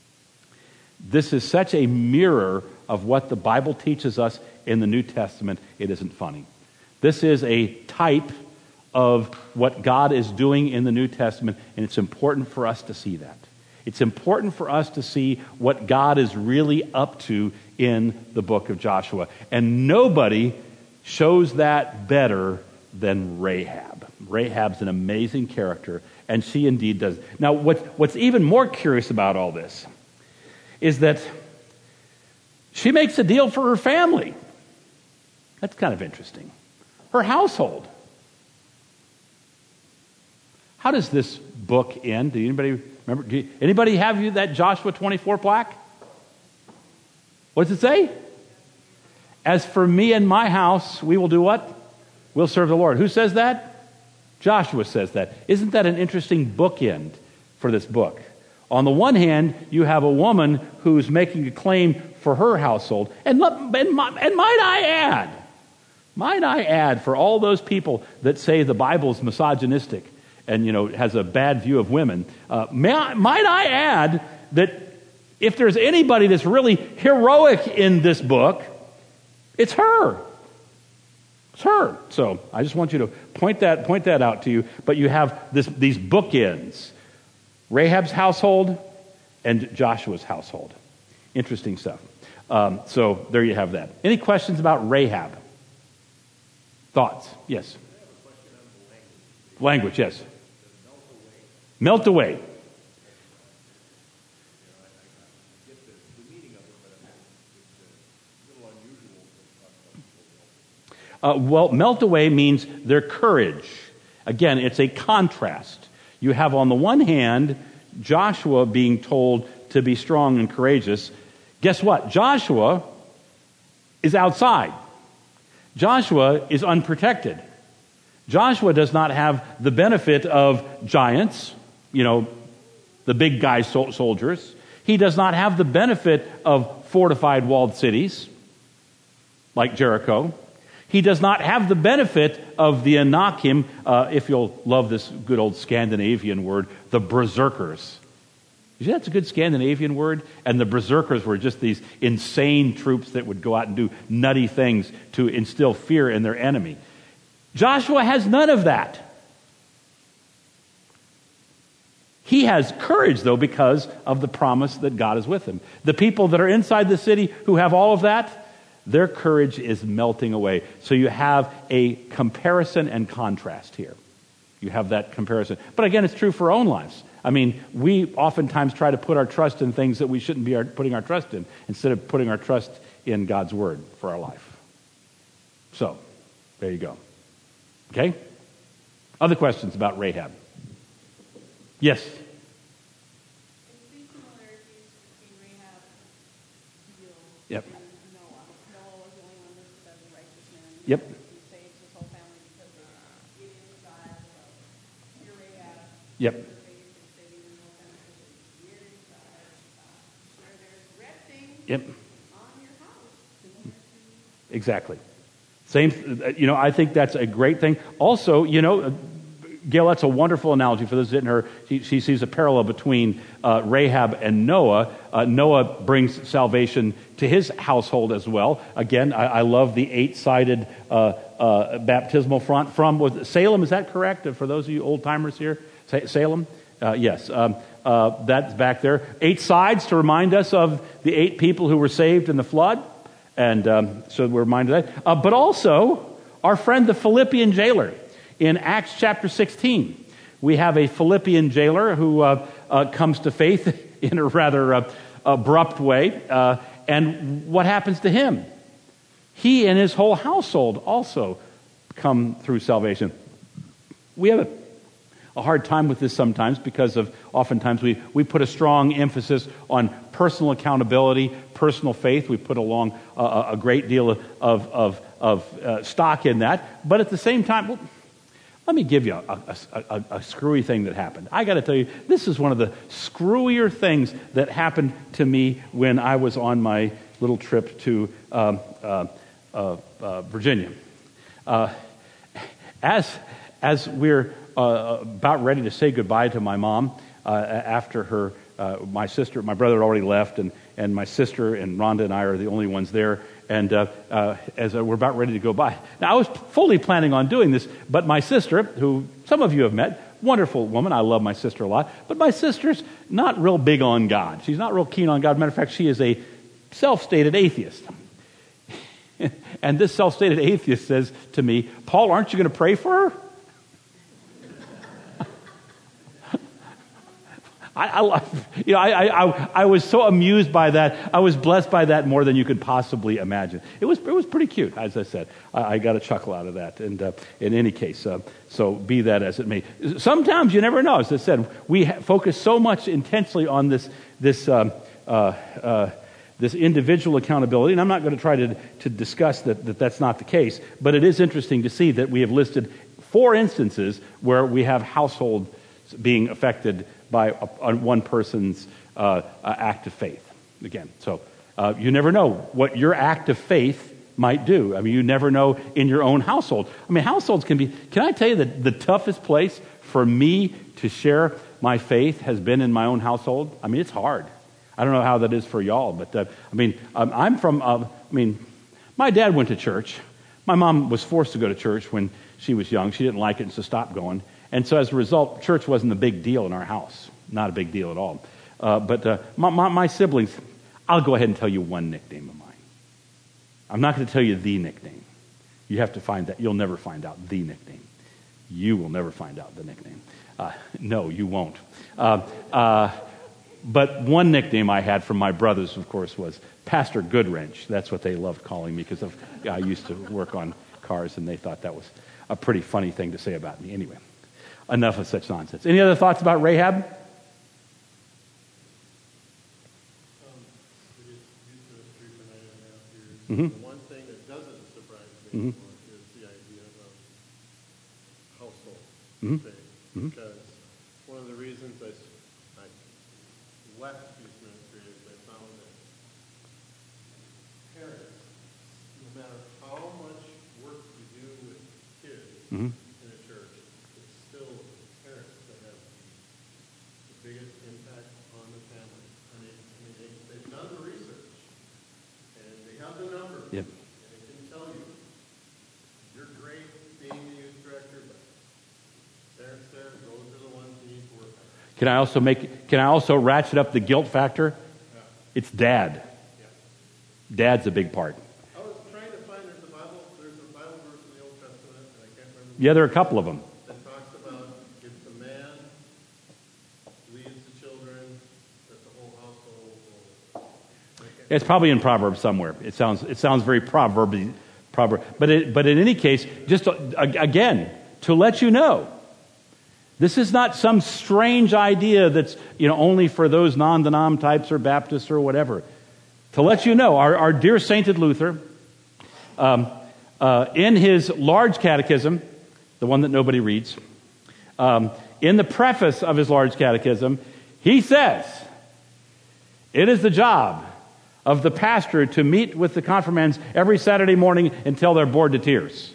This is such a mirror of what the Bible teaches us in the New Testament, it isn't funny. This is a type of what God is doing in the New Testament, and it's important for us to see that. It's important for us to see what God is really up to in the book of Joshua. And nobody shows that better than Rahab. Rahab's an amazing character, and she indeed does. Now, what's, what's even more curious about all this is that she makes a deal for her family. That's kind of interesting. Her household. How does this book end? Do anybody remember? Do you, anybody have you that Joshua twenty-four plaque? What does it say? As for me and my house, we will do what? We'll serve the Lord. Who says that? Joshua says that. Isn't that an interesting bookend for this book? On the one hand, you have a woman who's making a claim for her household. And, and, and might I add, might I add, for all those people that say the Bible's misogynistic and, you know, has a bad view of women, uh, may I, might I add that if there's anybody that's really heroic in this book, it's her. It's her. So I just want you to point that point that out to you. But you have this these bookends. Rahab's household and Joshua's household. Interesting stuff. Um, so there you have that. Any questions about Rahab? Thoughts? Yes. Language, yes. Melt away. Uh, well, melt away means their courage. Again, it's a contrast. You have on the one hand, Joshua being told to be strong and courageous. Guess what? Joshua is outside. Joshua is unprotected. Joshua does not have the benefit of giants, you know, the big guy sol- soldiers. He does not have the benefit of fortified walled cities like Jericho. He does not have the benefit of the Anakim, uh, if you'll love this good old Scandinavian word, the berserkers. You see, that's a good Scandinavian word? And the berserkers were just these insane troops that would go out and do nutty things to instill fear in their enemy. Joshua has none of that. He has courage, though, because of the promise that God is with him. The people that are inside the city who have all of that, their courage is melting away. So you have a comparison and contrast here. You have that comparison. But again, it's true for our own lives. I mean, we oftentimes try to put our trust in things that we shouldn't be putting our trust in, instead of putting our trust in God's word for our life. So, there you go. Okay? Other questions about Rahab? Yes? Yep. Yep. Yep. Yep. Exactly. Same, you know, I think that's a great thing. Also, you know, Gail, that's a wonderful analogy for those that didn't hear. She, she sees a parallel between uh, Rahab and Noah. Uh, Noah brings salvation to his household as well. Again, I, I love the eight-sided uh, uh, baptismal font from was Salem. Is that correct? For those of you old-timers here, Salem? Uh, yes, um, uh, that's back there. Eight sides to remind us of the eight people who were saved in the flood. And um, so we're reminded of that. Uh, but also, our friend the Philippian jailer. In Acts chapter sixteen, we have a Philippian jailer who uh, uh, comes to faith in a rather uh, abrupt way. Uh, and what happens to him? He and his whole household also come through salvation. We have a, a hard time with this sometimes because of oftentimes we, we put a strong emphasis on personal accountability, personal faith. We put along uh, a great deal of, of, of, of uh, stock in that. But at the same time... Well, let me give you a, a, a, a screwy thing that happened. I got to tell you, this is one of the screwier things that happened to me when I was on my little trip to um, uh, uh, uh, Virginia. Uh, as as we're uh, about ready to say goodbye to my mom uh, after her, uh, my sister, my brother had already left, and and my sister and Rhonda and I are the only ones there. And uh, uh, as uh, we're about ready to go by. Now, I was fully planning on doing this, but my sister, who some of you have met, wonderful woman, I love my sister a lot, but my sister's not real big on God. She's not real keen on God. Matter of fact, she is a self-stated atheist. And this self-stated atheist says to me, Paul, aren't you going to pray for her? I, I love, you know, I, I, I was so amused by that. I was blessed by that more than you could possibly imagine. It was, it was pretty cute, as I said. I, I got a chuckle out of that. And uh, in any case, uh, so be that as it may. Sometimes you never know. As I said, we ha- focus so much intensely on this, this, um, uh, uh, this individual accountability, and I'm not going to try to, to discuss that, that that's not the case, but it is interesting to see that we have listed four instances where we have households being affected by a, a, one person's uh, uh, act of faith. Again, so uh, you never know what your act of faith might do. I mean, you never know in your own household. I mean, households can be, can I tell you that the toughest place for me to share my faith has been in my own household? I mean, it's hard. I don't know how that is for y'all, but uh, I mean, um, I'm from, uh, I mean, my dad went to church. My mom was forced to go to church when she was young. She didn't like it, and so stopped going. And so as a result, church wasn't a big deal in our house. Not a big deal at all. Uh, but uh, my, my, my siblings, I'll go ahead and tell you one nickname of mine. I'm not going to tell you the nickname. You have to find that. You'll never find out the nickname. You will never find out the nickname. Uh, no, you won't. Uh, uh, but one nickname I had from my brothers, of course, was Pastor Goodwrench. That's what they loved calling me because of, I used to work on cars, and they thought that was a pretty funny thing to say about me. Anyway, enough of such nonsense. Any other thoughts about Rahab? Mm-hmm. The one thing that doesn't surprise me mm-hmm. is the idea of household mm-hmm. faith. Mm-hmm. Because one of the reasons I, I left youth ministry is I found that parents, no matter how much work you do with kids mm-hmm. in a church, it's still parents that have the biggest impact on the family. I mean, I mean they, they've done the research. And they have the numbers. Yep. And they can tell you, you're great being the youth director, but parents there, those are the ones you need to work on. Can I also make? Can I also ratchet up the guilt factor? Yeah. It's dad. Yeah. Dad's a big part. I was trying to find there's a Bible. There's a Bible verse in the Old Testament, and I can't remember. Yeah, there are a couple of them. That talks about if the man leads the children, that the whole household will. It's probably in Proverbs somewhere. It sounds it sounds very proverby, proverb. But it, but in any case, just to, again to let you know, this is not some strange idea that's you know only for those non-denom types or Baptists or whatever. To let you know, our, our dear sainted Luther, um, uh, in his large catechism, the one that nobody reads, um, in the preface of his large catechism, he says, "It is the job of the pastor to meet with the confirmands every Saturday morning until they're bored to tears."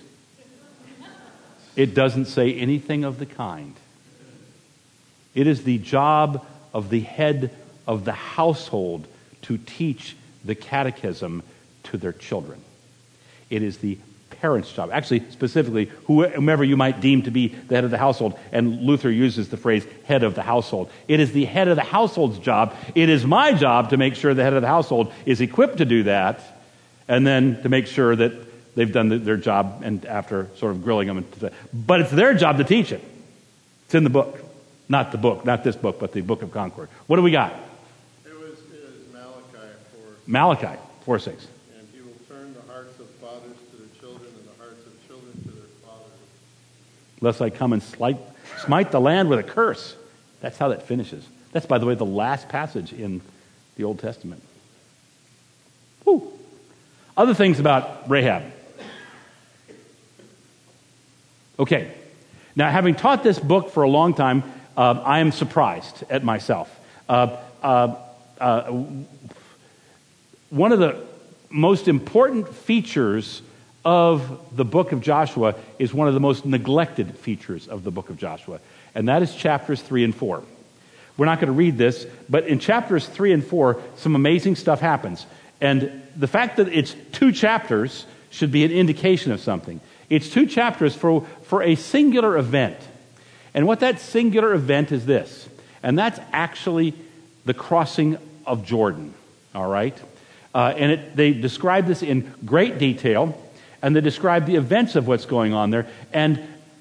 It doesn't say anything of the kind. It is the job of the head of the household to teach the catechism to their children. It is the parents' job. Actually, specifically, whomever you might deem to be the head of the household, and Luther uses the phrase head of the household. It is the head of the household's job. It is my job to make sure the head of the household is equipped to do that, and then to make sure that they've done the, their job, and after sort of grilling them. But it's their job to teach it. It's in the book. Not the book, not this book, but the Book of Concord. What do we got? It was, it was Malachi four. Malachi four six. And he will turn the hearts of fathers to their children and the hearts of children to their fathers. Lest I come and slight, smite the land with a curse. That's how that finishes. That's, by the way, the last passage in the Old Testament. Whew. Other things about Rahab. Okay. Now, having taught this book for a long time, uh, I am surprised at myself. Uh, uh, uh, one of the most important features of the book of Joshua is one of the most neglected features of the book of Joshua, and that is chapters three and four. We're not going to read this, but in chapters three and four, some amazing stuff happens. And the fact that it's two chapters should be an indication of something. It's two chapters for, for a singular event. And what that singular event is this. And that's actually the crossing of Jordan. All right? Uh, and it, they describe this in great detail. And they describe the events of what's going on there. And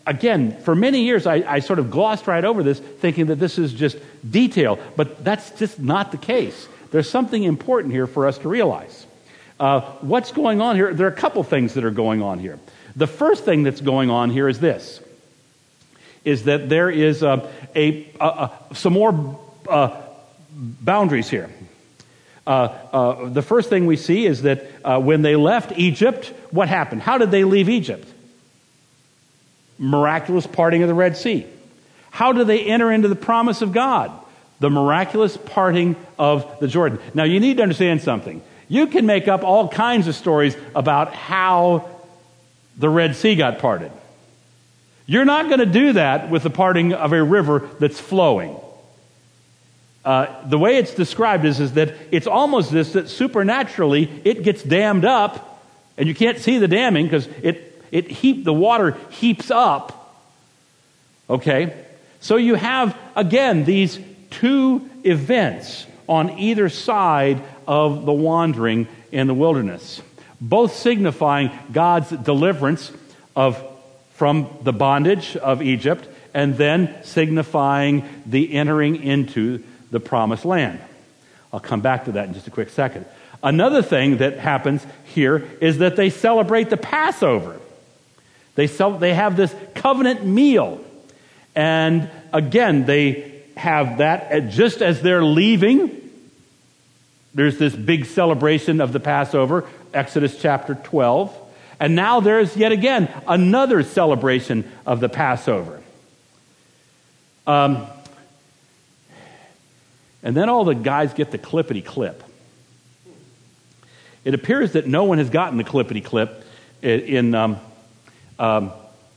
again, for many years, I, I sort of glossed right over this, thinking that this is just detail, but that's just not the case. There's something important here for us to realize. Uh, what's going on here? There are a couple things that are going on here. The first thing that's going on here is this, is that there is uh, a, a, a some more uh, boundaries here. Uh, uh, the first thing we see is that uh, when they left Egypt, what happened? How did they leave Egypt? Miraculous parting of the Red Sea. How do they enter into the promise of God? The miraculous parting of the Jordan. Now, you need to understand something. You can make up all kinds of stories about how the Red Sea got parted. You're not going to do that with the parting of a river that's flowing. Uh, the way it's described is, is that it's almost this, that supernaturally it gets dammed up, and you can't see the damming because it it heap the water heaps up. Okay? So you have, again, these two events on either side of the wandering in the wilderness, both signifying God's deliverance of from the bondage of Egypt, and then signifying the entering into the promised land. I'll come back to that in just a quick second. Another thing that happens here is that they celebrate the Passover. They cel- they have this covenant meal. And again, they have that just as they're leaving. There's this big celebration of the Passover, Exodus chapter twelve. And now there's yet again another celebration of the Passover. Um, and then all the guys get the clippity-clip. It appears that no one has gotten the clippity-clip in, in, um, um,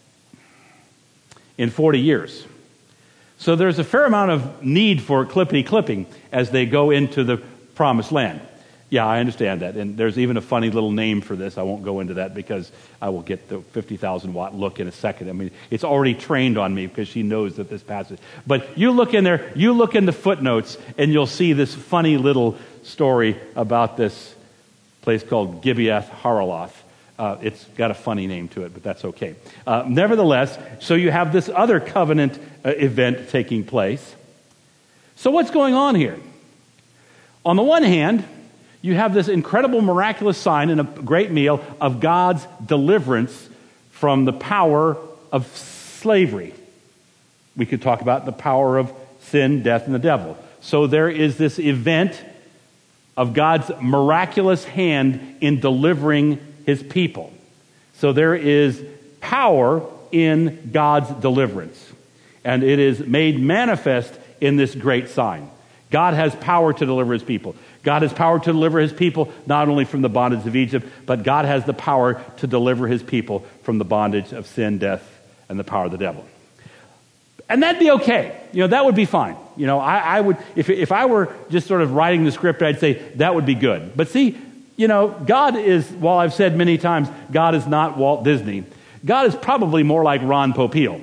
in forty years. So there's a fair amount of need for clippity-clipping as they go into the promised land. Yeah, I understand that. And there's even a funny little name for this. I won't go into that because I will get the fifty thousand watt look in a second. I mean, it's already trained on me because she knows that this passage. But you look in there, you look in the footnotes, and you'll see this funny little story about this place called Gibeath Haraloth. Uh, it's got a funny name to it, but that's okay. Uh, nevertheless, so you have this other covenant uh, event taking place. So what's going on here? On the one hand, you have this incredible miraculous sign and a great meal of God's deliverance from the power of slavery. We could talk about the power of sin, death, and the devil. So there is this event of God's miraculous hand in delivering his people. So there is power in God's deliverance. And it is made manifest in this great sign. God has power to deliver his people. God has power to deliver his people not only from the bondage of Egypt, but God has the power to deliver his people from the bondage of sin, death, and the power of the devil. And that'd be okay. You know, that would be fine. You know, I, I would, if, if I were just sort of writing the script, I'd say that would be good. But see, you know, God is, while I've said many times, God is not Walt Disney. God is probably more like Ron Popeil.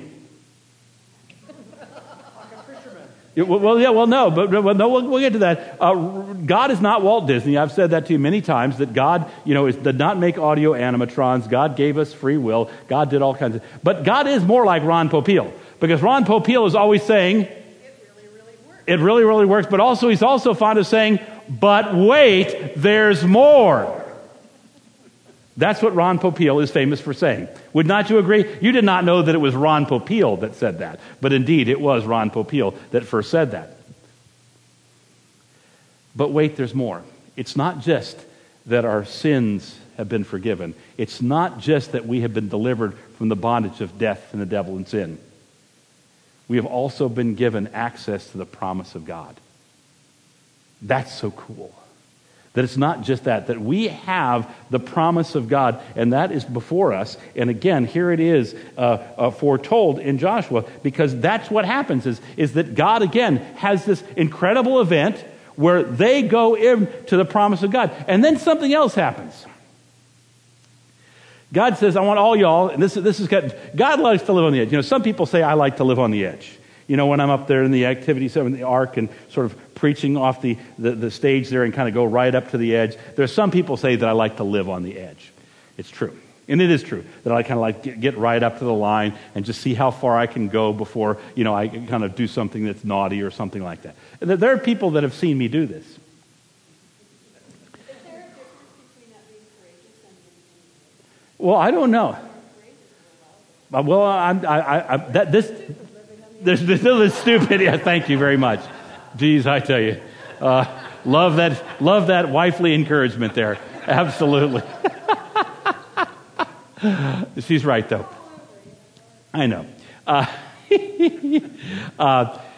Well, yeah, well, no, but well, no, we'll, we'll get to that. Uh, God is not Walt Disney. I've said that to you many times, that God, you know, is, did not make audio animatrons. God gave us free will. God did all kinds of... But God is more like Ron Popeil, because Ron Popeil is always saying... It really, really works. It really, really works, but also he's also fond of saying, but wait, there's more. That's what Ron Popeil is famous for saying. Would not you agree? You did not know that it was Ron Popeil that said that. But indeed, it was Ron Popeil that first said that. But wait, there's more. It's not just that our sins have been forgiven. It's not just that we have been delivered from the bondage of death and the devil and sin. We have also been given access to the promise of God. That's so cool. That it's not just that, that we have the promise of God, and that is before us. And again, here it is uh, uh, foretold in Joshua, because that's what happens, is, is that God, again, has this incredible event where they go into the promise of God. And then something else happens. God says, I want all y'all, and this, this is, God likes to live on the edge. You know, some people say, I like to live on the edge. You know, when I'm up there in the activity center in the ark and sort of preaching off the, the, the stage there and kind of go right up to the edge. There's some people say that I like to live on the edge. It's true. And it is true that I kind of like get, get right up to the line and just see how far I can go before, you know, I kind of do something that's naughty or something like that. And there are people that have seen me do this. Is there a difference between that being courageous and being Well, I don't know. Uh, Well, I'm, I, I, I, that, this, this, this still is stupid. Yeah, thank you very much. Geez, I tell you, uh, love that, love that wifely encouragement there. Absolutely. She's right, though. I know. Uh, uh,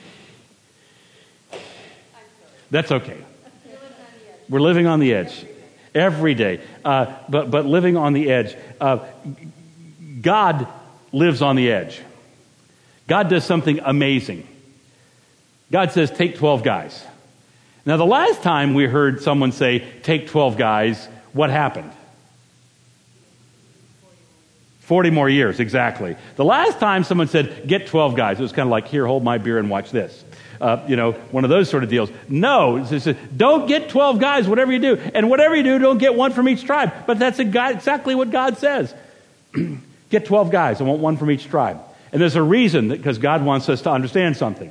that's okay. We're living on the edge every day. Uh, but but living on the edge. Uh, God lives on the edge. God does something amazing. God says, take twelve guys. Now, the last time we heard someone say, take twelve guys, what happened? forty more years, exactly. The last time someone said, get twelve guys, it was kind of like, here, hold my beer and watch this. Uh, you know, one of those sort of deals. No, it's just, don't get twelve guys, whatever you do. And whatever you do, don't get one from each tribe. But that's exactly what God says. Get twelve guys. I want one from each tribe. And there's a reason, because God wants us to understand something.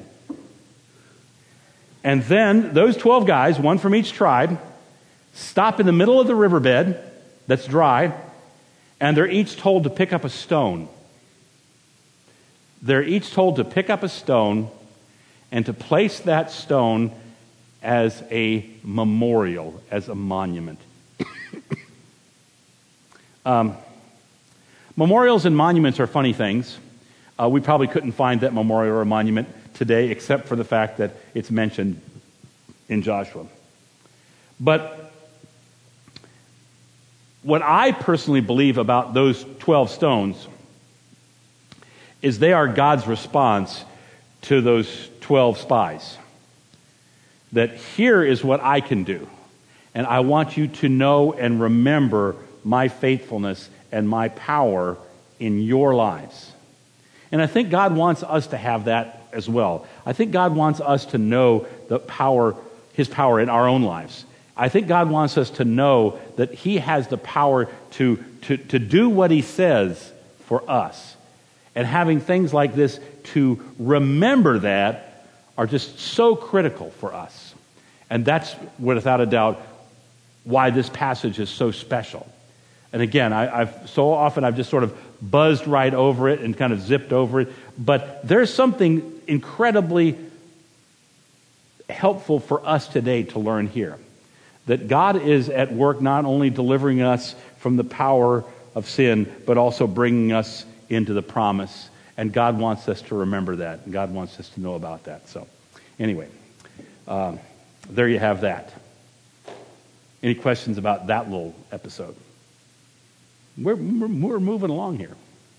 And then those twelve guys, one from each tribe, stop in the middle of the riverbed that's dry, and they're each told to pick up a stone. They're each told to pick up a stone and to place that stone as a memorial, as a monument. um, memorials and monuments are funny things. Uh, we probably couldn't find that memorial or monument today except for the fact that it's mentioned in Joshua. But what I personally believe about those twelve stones is they are God's response to those twelve spies. That here is what I can do, and I want you to know and remember my faithfulness and my power in your lives. And I think God wants us to have that as well. I think God wants us to know the power, His power in our own lives. I think God wants us to know that He has the power to, to, to do what He says for us. And having things like this to remember that are just so critical for us. And that's, without a doubt, why this passage is so special. And again, I, I've so often I've just sort of buzzed right over it and kind of zipped over it. But there's something incredibly helpful for us today to learn here. That God is at work not only delivering us from the power of sin, but also bringing us into the promise. And God wants us to remember that. And God wants us to know about that. So anyway, um, there you have that. Any questions about that little episode? We're, we're, we're moving along here.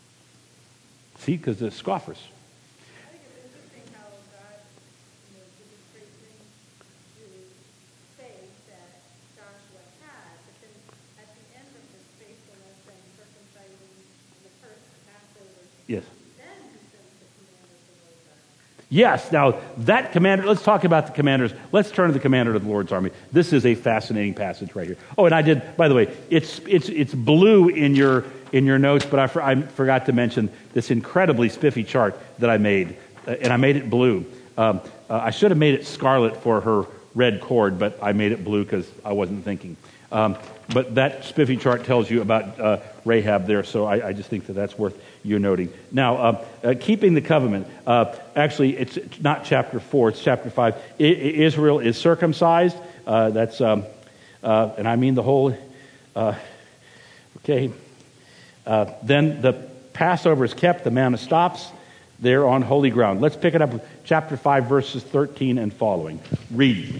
See, because the scoffers. I think it's interesting how God, you know, did this great thing through faith that Joshua had, but then at the end of his faithfulness and circumcising the first Passover, Yes. then he sends the commander to the Lord's army. Yes. Now, that commander, let's talk about the commanders. Let's turn to the commander of the Lord's army. This is a fascinating passage right here. Oh, and I did, by the way, it's it's it's blue in your in your notes, but I, for, I forgot to mention this incredibly spiffy chart that I made, uh, and I made it blue. Um, uh, I should have made it scarlet for her red cord, but I made it blue because I wasn't thinking. Um, but that spiffy chart tells you about uh, Rahab there, so I, I just think that that's worth you noting. Now, uh, uh, keeping the covenant. Uh, actually, it's not chapter four; it's chapter five. I, Israel is circumcised. Uh, that's, um, uh, and I mean the whole. Uh, okay. Uh, then the Passover is kept. The manna stops. They're on holy ground. Let's pick it up with chapter five, verses thirteen and following. Read.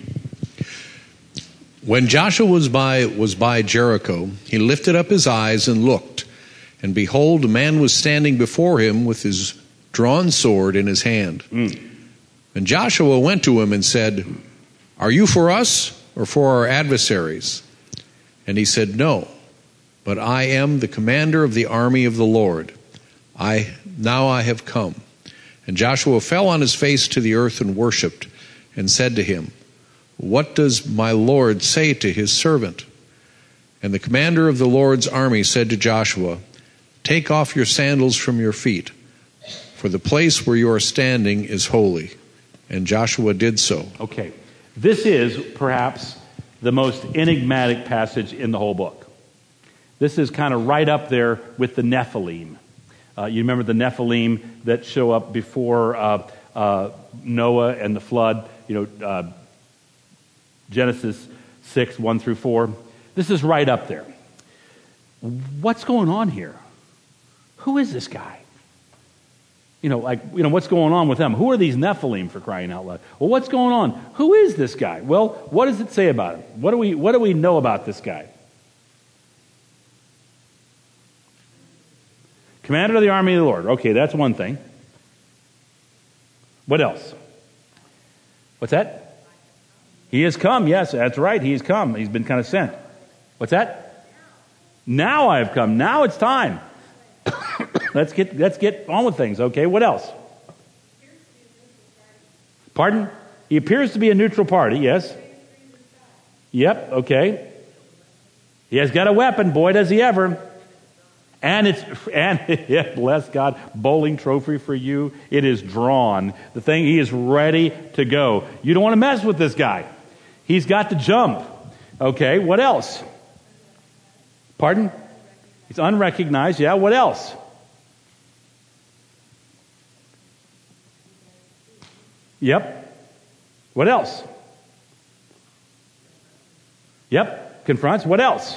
When Joshua was by, was by Jericho, he lifted up his eyes and looked, and behold, a man was standing before him with his drawn sword in his hand. Mm. And Joshua went to him and said, "Are you for us or for our adversaries?" And he said, "No, but I am the commander of the army of the Lord. I now I have come." And Joshua fell on his face to the earth and worshipped, and said to him, "What does my Lord say to his servant?" And the commander of the Lord's army said to Joshua, "Take off your sandals from your feet, for the place where you are standing is holy." And Joshua did so. Okay. This is perhaps the most enigmatic passage in the whole book. This is kind of right up there with the Nephilim. Uh, you remember the Nephilim that show up before uh, uh, Noah and the flood, you know, uh, Genesis six, one through four. This is right up there. What's going on here? Who is this guy? You know, like, you know, what's going on with them? Who are these Nephilim, for crying out loud? Well, what's going on? Who is this guy? Well, what does it say about him? What do we, what do we know about this guy? Commander of the army of the Lord. Okay, that's one thing. What else? What's that? He has come. Yes, that's right. He has come. He's been kind of sent. What's that? Now I have come. Now it's time. let's get let's get on with things. Okay, what else? Pardon? He appears to be a neutral party. Yes. Yep. Okay. He has got a weapon. Boy, does he ever! And it's and yeah, bless God, bowling trophy for you. It is drawn. The thing, he is ready to go. You don't want to mess with this guy. He's got to jump. Okay, what else? Pardon? He's unrecognized. Yeah, what else? Yep. What else? Yep. Confronts. What else?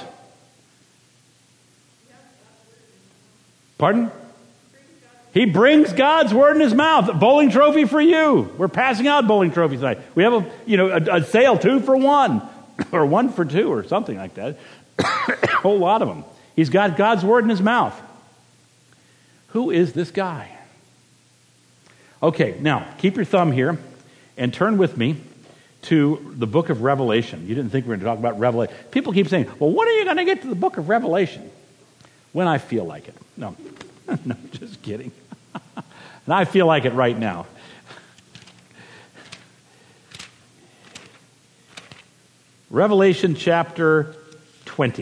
Pardon? He brings God's word in his mouth. Bowling trophy for you. We're passing out bowling trophies tonight. We have a, you know, a, a sale, two for one, or one for two, or something like that. A whole lot of them. He's got God's word in his mouth. Who is this guy? Okay, now keep your thumb here and turn with me to the book of Revelation. You didn't think we were going to talk about Revelation. People keep saying, well, when are you going to get to the book of Revelation? When I feel like it. No, no, just kidding. And I feel like it right now. Revelation chapter twenty.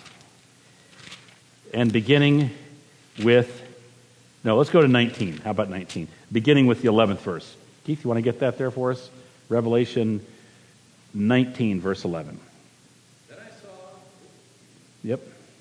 And beginning with, no, let's go to nineteen. How about nineteen? Beginning with the eleventh verse. Keith, you want to get that there for us? Revelation nineteen, verse eleven. Then I saw. Yep.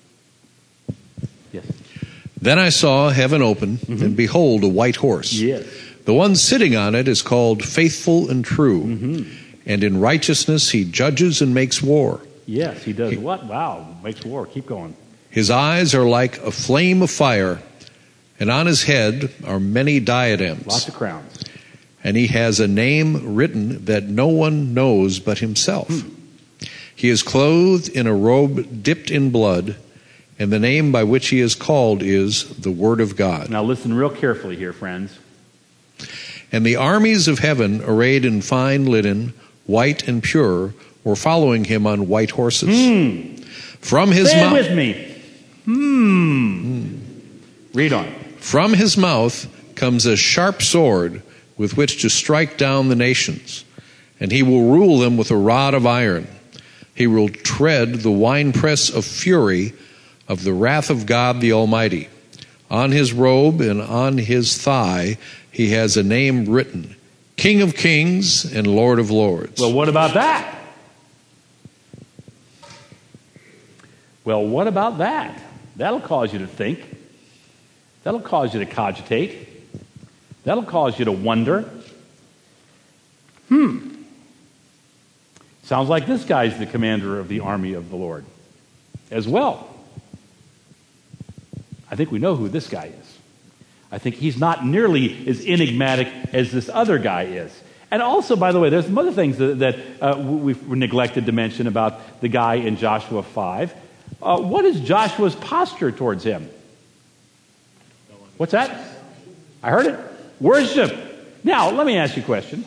Yes. Then I saw heaven open, Mm-hmm. and behold, a white horse. Yes. The one sitting on it is called Faithful and True, Mm-hmm. and in righteousness he judges and makes war. Yes, he does. He- What? Wow. Makes war. Keep going. His eyes are like a flame of fire, and on his head are many diadems. Lots of crowns. And he has a name written that no one knows but himself. Hmm. He is clothed in a robe dipped in blood, and the name by which he is called is the Word of God. Now listen real carefully here, friends. And the armies of heaven, arrayed in fine linen, white and pure, were following him on white horses. Hmm. From his Say it mouth, with me. Hmm. Read on. from his mouth comes a sharp sword with which to strike down the nations, and he will rule them with a rod of iron. He will tread the winepress of fury of the wrath of God the Almighty. On his robe and on his thigh he has a name written, King of Kings and Lord of Lords. Well, what about that? Well, what about that? That'll cause you to think. That'll cause you to cogitate. That'll cause you to wonder. Hmm. Sounds like this guy's the commander of the army of the Lord as well. I think we know who this guy is. I think he's not nearly as enigmatic as this other guy is. And also, by the way, there's some other things that, that uh, we've neglected to mention about the guy in Joshua five. Uh, what is Joshua's posture towards him? What's that? I heard it. Worship. Now, let me ask you a question.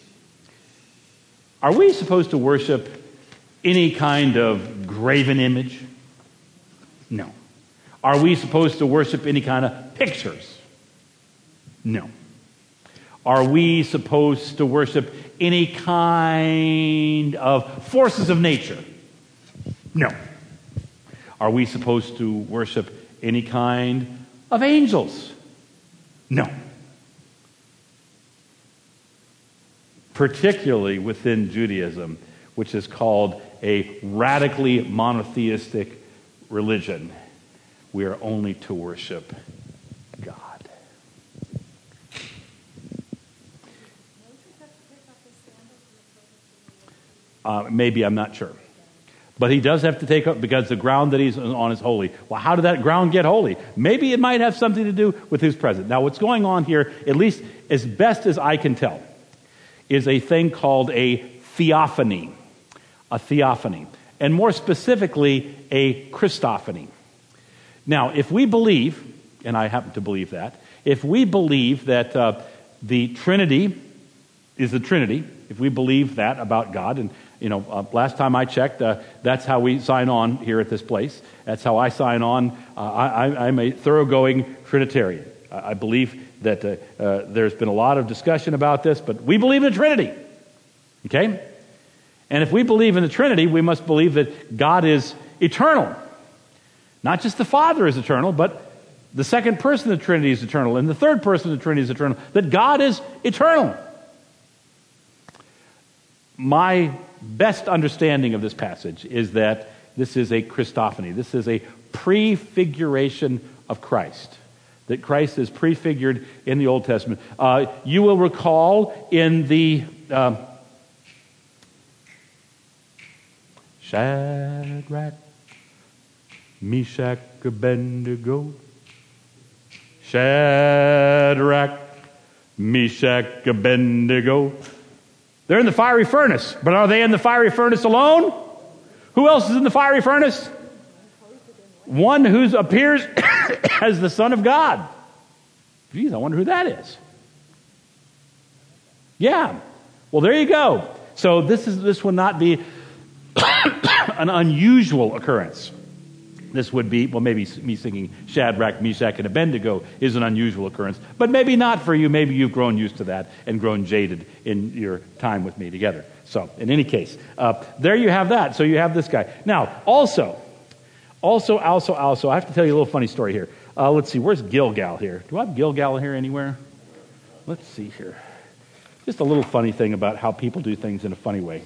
Are we supposed to worship any kind of graven image? No. Are we supposed to worship any kind of pictures? No. Are we supposed to worship any kind of forces of nature? No. Are we supposed to worship any kind of angels? No. Particularly within Judaism, which is called a radically monotheistic religion, we are only to worship God. Uh, maybe, I'm not sure. But he does have to take up, because the ground that he's on is holy. Well, how did that ground get holy? Maybe it might have something to do with who's present. Now, what's going on here, at least as best as I can tell, is a thing called a theophany. A theophany. And more specifically, a Christophany. Now, if we believe, and I happen to believe that, if we believe that uh, the Trinity is the Trinity, if we believe that about God, and you know, uh, last time I checked, uh, that's how we sign on here at this place. That's how I sign on. Uh, I, I'm a thoroughgoing Trinitarian. I, I believe that uh, uh, there's been a lot of discussion about this, but we believe in the Trinity. Okay? And if we believe in the Trinity, we must believe that God is eternal. Not just the Father is eternal, but the second person of the Trinity is eternal, and the third person of the Trinity is eternal. That God is eternal. My best understanding of this passage is that this is a Christophany. This is a prefiguration of Christ. That Christ is prefigured in the Old Testament. Uh, you will recall in the uh, Shadrach, Meshach, Abednego. Shadrach, Meshach, Abednego. They're in the fiery furnace, but are they in the fiery furnace alone? Who else is in the fiery furnace? One who appears as the Son of God. Geez, I wonder who that is. Yeah. Well, there you go. So this is this would not be an unusual occurrence. This would be, well, maybe me singing Shadrach, Meshach, and Abednego is an unusual occurrence, but maybe not for you. Maybe you've grown used to that and grown jaded in your time with me together. So, in any case, uh, there you have that. So you have this guy. Now, also, also, also, also, I have to tell you a little funny story here. Uh, let's see, where's Gilgal here? Do I have Gilgal here anywhere? Let's see here. Just a little funny thing about how people do things in a funny way.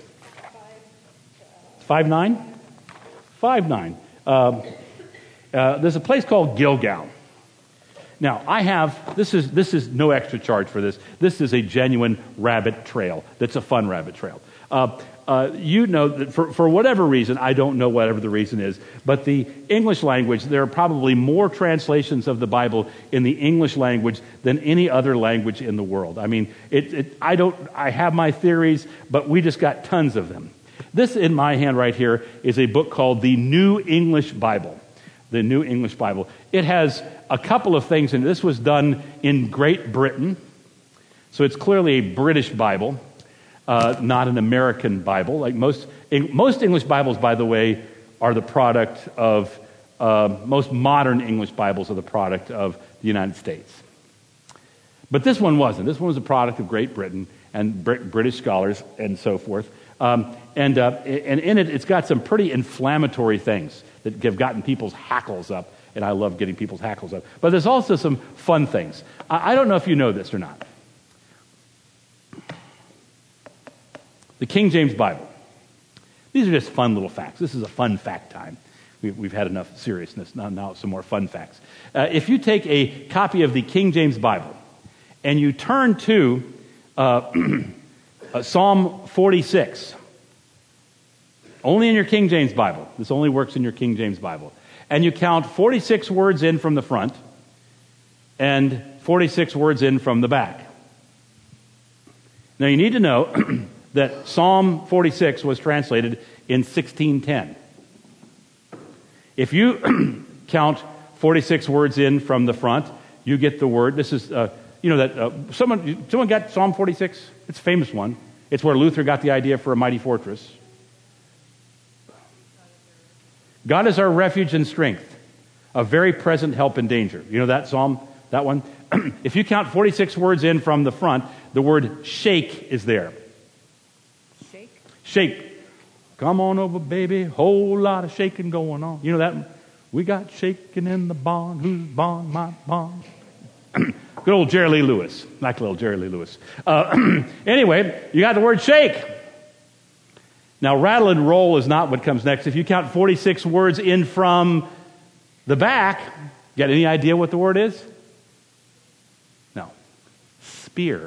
Five nine? Five nine. Uh, uh, there's a place called Gilgal. Now, I have, this is this is no extra charge for this. This is a genuine rabbit trail. That's a fun rabbit trail. Uh, uh, you know that for, for whatever reason, I don't know whatever the reason is, but the English language, there are probably more translations of the Bible in the English language than any other language in the world. I mean, it, it, I don't, I have my theories, but we just got tons of them. This in my hand right here is a book called the New English Bible. The New English Bible. It has a couple of things in it. This was done in Great Britain, so it's clearly a British Bible, uh, not an American Bible. Like most most English Bibles, by the way, are the product of uh, most modern English Bibles are the product of the United States. But this one wasn't. This one was a product of Great Britain and Brit- British scholars and so forth. Um, and, uh, and in it, it's got some pretty inflammatory things that have gotten people's hackles up, and I love getting people's hackles up. But there's also some fun things. I, I don't know if you know this or not. The King James Bible. These are just fun little facts. This is a fun fact time. We, we've had enough seriousness. Now, now some more fun facts. Uh, if you take a copy of the King James Bible and you turn to uh, uh, Psalm forty-six, only in your King James Bible. This only works in your King James Bible. And you count forty-six words in from the front and forty-six words in from the back. Now you need to know that Psalm forty-six was translated in sixteen ten. If you count forty-six words in from the front, you get the word. This is, uh, you know, that uh, someone someone got Psalm forty-six? It's a famous one. It's where Luther got the idea for a mighty fortress. God is our refuge and strength, a very present help in danger. You know that psalm, that one? If you count forty-six words in from the front, the word shake is there. Shake? Shake. Come on over, baby. Whole lot of shaking going on. You know that? We got shaking in the barn, whose barn, my barn. Good old Jerry Lee Lewis. Like little Jerry Lee Lewis. Uh, anyway, you got the word shake. Now, rattle and roll is not what comes next. If you count forty-six words in from the back, got any idea what the word is? No. Spear.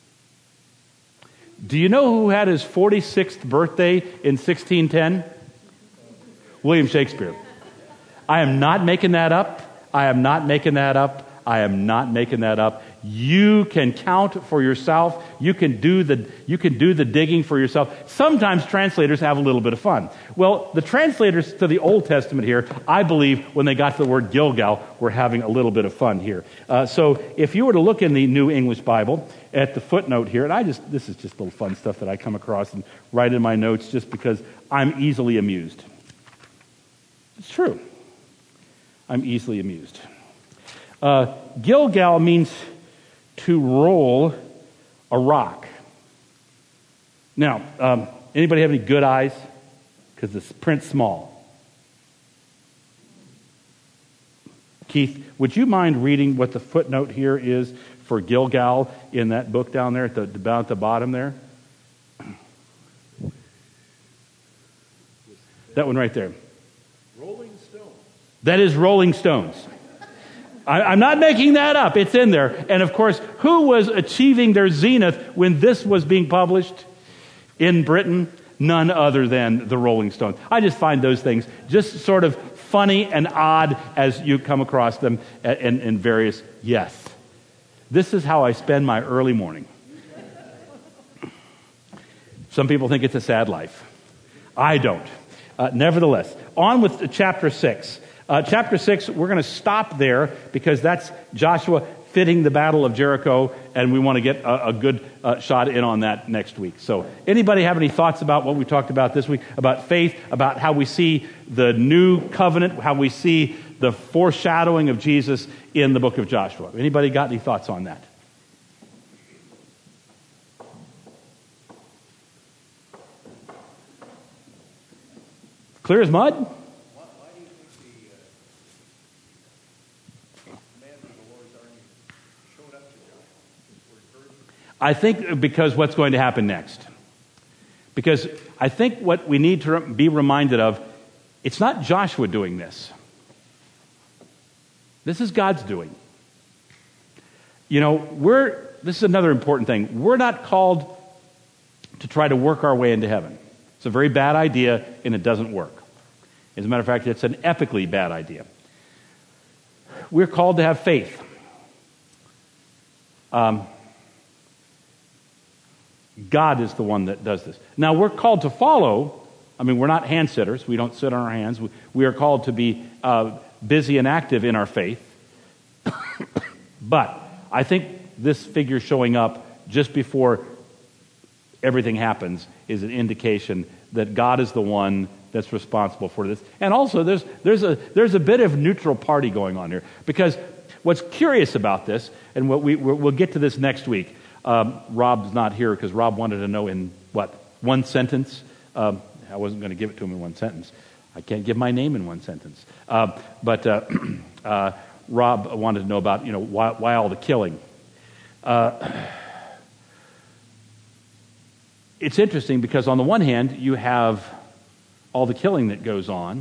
Do you know who had his forty-sixth birthday in sixteen ten? William Shakespeare. I am not making that up. I am not making that up. I am not making that up. You can count for yourself. You can do the you can do the digging for yourself. Sometimes translators have a little bit of fun. Well, the translators to the Old Testament here, I believe, when they got to the word Gilgal, were having a little bit of fun here. Uh, so, if you were to look in the New English Bible at the footnote here, and I just this is just little fun stuff that I come across and write in my notes just because I'm easily amused. It's true. I'm easily amused. Uh, Gilgal means to roll a rock. Now, um, anybody have any good eyes? Because the print's small. Keith, would you mind reading what the footnote here is for Gilgal in that book down there at the, about the bottom there? That one right there. Rolling Stones. That is Rolling Stones. I, I'm not making that up. It's in there. And of course, who was achieving their zenith when this was being published in Britain? None other than the Rolling Stones. I just find those things just sort of funny and odd as you come across them in, in various, yes. This is how I spend my early morning. Some people think it's a sad life. I don't. Uh, nevertheless, on with chapter six. Uh, chapter six, we're going to stop there because that's Joshua fitting the battle of Jericho, and we want to get a, a good uh, shot in on that next week. So anybody have any thoughts about what we talked about this week, about faith, about how we see the new covenant, how we see the foreshadowing of Jesus in the book of Joshua? Anybody got any thoughts on that? Clear as mud? Why, why do you think the uh, command of the Lord's army showed up to Joshua? I think because what's going to happen next. Because I think what we need to be reminded of, it's not Joshua doing this. This is God's doing. You know, we're, this is another important thing. We're not called to try to work our way into heaven. It's a very bad idea, and it doesn't work. As a matter of fact, it's an epically bad idea. We're called to have faith. Um, God is the one that does this. Now, we're called to follow. I mean, we're not hand sitters. We don't sit on our hands. We, we are called to be uh, busy and active in our faith. But I think this figure showing up just before everything happens is an indication that God is the one that's responsible for this. And also, there's there's a there's a bit of neutral party going on here, because what's curious about this, and what we we'll get to this next week. Um, Rob's not here because Rob wanted to know in what one sentence. Um, I wasn't going to give it to him in one sentence. I can't give my name in one sentence. Uh, but uh, uh, Rob wanted to know about you know why, why all the killing. Uh, it's interesting because on the one hand you have all the killing that goes on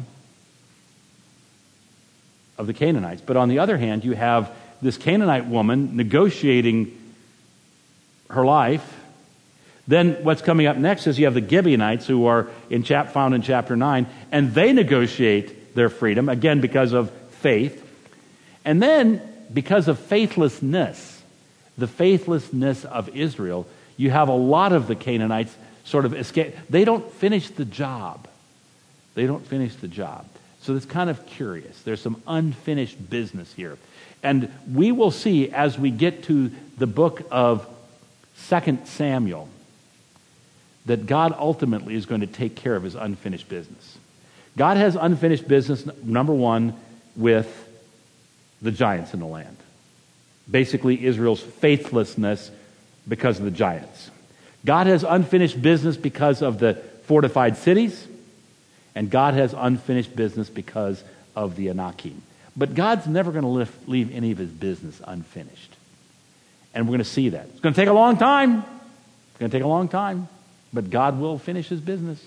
of the Canaanites, but on the other hand you have this Canaanite woman negotiating her life. Then what's coming up next is you have the Gibeonites, who are in chap found in chapter nine, and they negotiate their freedom, again because of faith. And then, because of faithlessness, the faithlessness of Israel, you have a lot of the Canaanites sort of escape. They don't finish the job. They don't finish the job. So it's kind of curious. There's some unfinished business here. And we will see as we get to the book of Second Samuel that God ultimately is going to take care of his unfinished business. God has unfinished business, number one, with the giants in the land. Basically, Israel's faithlessness because of the giants. God has unfinished business because of the fortified cities, and God has unfinished business because of the Anakim. But God's never going to leave any of his business unfinished. And we're going to see that. It's going to take a long time. It's going to take a long time. But God will finish his business.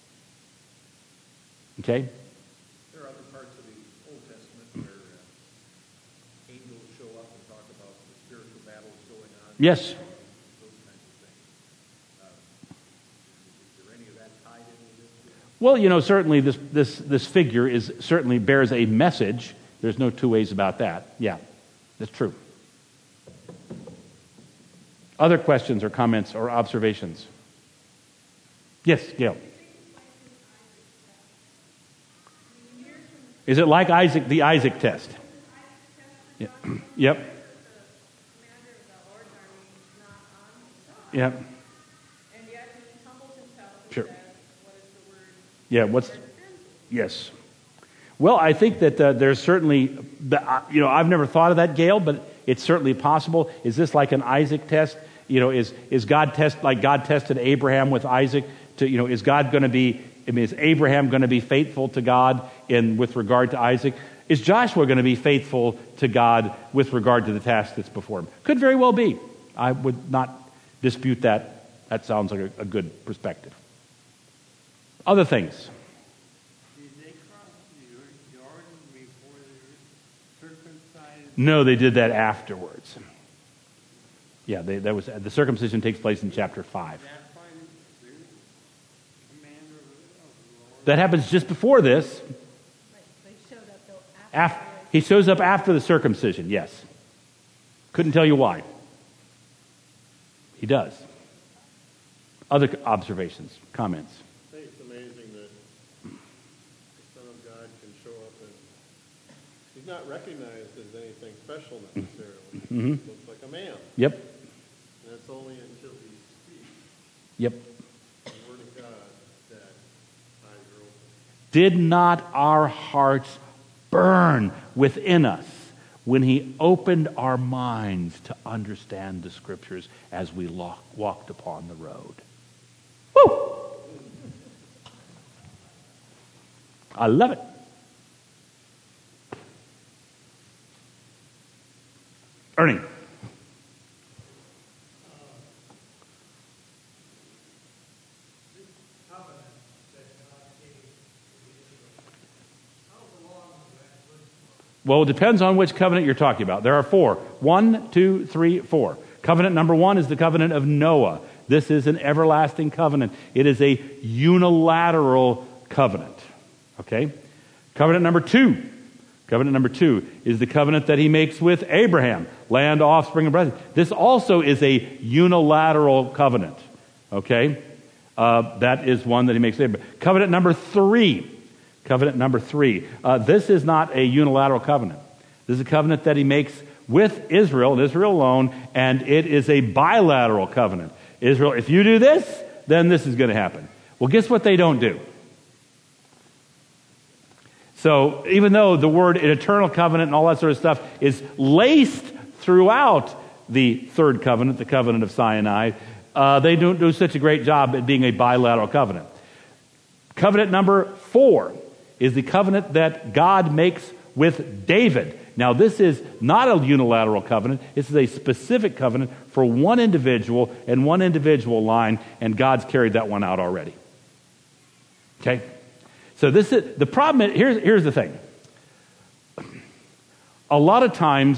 Okay? There are other parts of the Old Testament where uh, angels show up and talk about the spiritual battles going on. Yes. Those kinds of things. Uh, is there any of that tied into this? Well, you know, certainly this, this, this figure is certainly bears a message. There's no two ways about that. Yeah, that's true. Other questions or comments or observations? Yes, Gail. Is it like Isaac, the Isaac test? Yeah. Yep. Yep. Sure. Yeah, what's... Yes. Well, I think that uh, there's certainly... Uh, you know, I've never thought of that, Gail, but it's certainly possible. Is this like an Isaac test? You know, is is God test like God tested Abraham with Isaac? To, you know, is God going to be... I mean, is Abraham going to be faithful to God in with regard to Isaac? Is Joshua going to be faithful to God with regard to the task that's before him? Could very well be. I would not dispute that. That sounds like a, a good perspective. Other things. Did they cross the Jordan before they were circumcised? No, they did that afterwards. Yeah, they, that was the circumcision takes place in chapter five. That by the commander of the Lord? That happens just before this. They showed up though after. Af- he shows up after the circumcision, yes. Couldn't tell you why. He does. Other observations, comments? I think it's amazing that the Son of God can show up and he's not recognized as anything special necessarily. Mm-hmm. He looks like a man. Yep. And it's only until he speaks Yep. the word of God that eyes are open. Did not our hearts burn within us when he opened our minds to understand the scriptures as we lo- walked upon the road? Woo! I love it. Ernie. Well, it depends on which covenant you're talking about. There are four. One, two, three, four. Covenant number one is the covenant of Noah. This is an everlasting covenant. It is a unilateral covenant. Okay? Covenant number two. Covenant number two is the covenant that he makes with Abraham, land, offspring, and brethren. This also is a unilateral covenant. Okay? Uh, that is one that he makes with Abraham. Covenant number three. Covenant number three. Uh, this is not a unilateral covenant. This is a covenant that he makes with Israel, and Israel alone, and it is a bilateral covenant. Israel, if you do this, then this is going to happen. Well, guess what they don't do? So even though the word eternal covenant and all that sort of stuff is laced throughout the third covenant, the covenant of Sinai, uh, they don't do such a great job at being a bilateral covenant. Covenant number four is the covenant that God makes with David. Now, this is not a unilateral covenant. This is a specific covenant for one individual and one individual line, and God's carried that one out already. Okay? So this is the problem. Is, here's, here's the thing. A lot of times,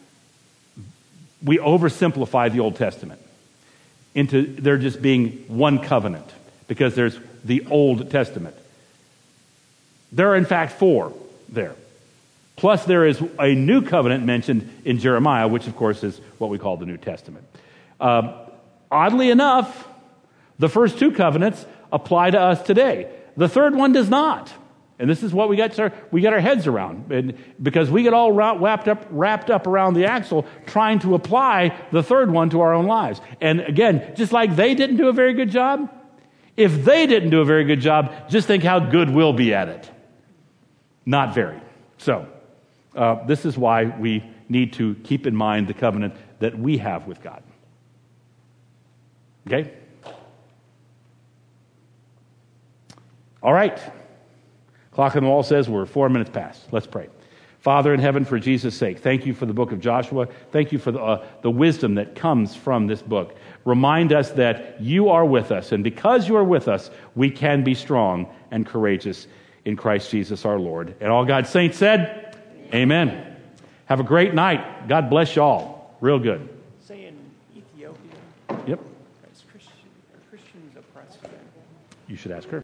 we oversimplify the Old Testament into there just being one covenant because there's the Old Testament. There are, in fact, four there. Plus, there is a new covenant mentioned in Jeremiah, which, of course, is what we call the New Testament. Uh, oddly enough, the first two covenants apply to us today. The third one does not. And this is what we got our, we got our heads around. And because we get all wrapped up, wrapped up around the axle trying to apply the third one to our own lives. And again, just like they didn't do a very good job, if they didn't do a very good job, just think how good we'll be at it. Not very. So, uh, this is why we need to keep in mind the covenant that we have with God. Okay? All right. Clock on the wall says we're four minutes past. Let's pray. Father in heaven, for Jesus' sake, thank you for the book of Joshua. Thank you for the, uh, the wisdom that comes from this book. Remind us that you are with us, and because you are with us, we can be strong and courageous in Christ Jesus our Lord. And all God's saints said, Amen. Amen. Have a great night. God bless you all. Real good. Say in Ethiopia, Yep. is Christian, are Christians oppressed? You should ask her.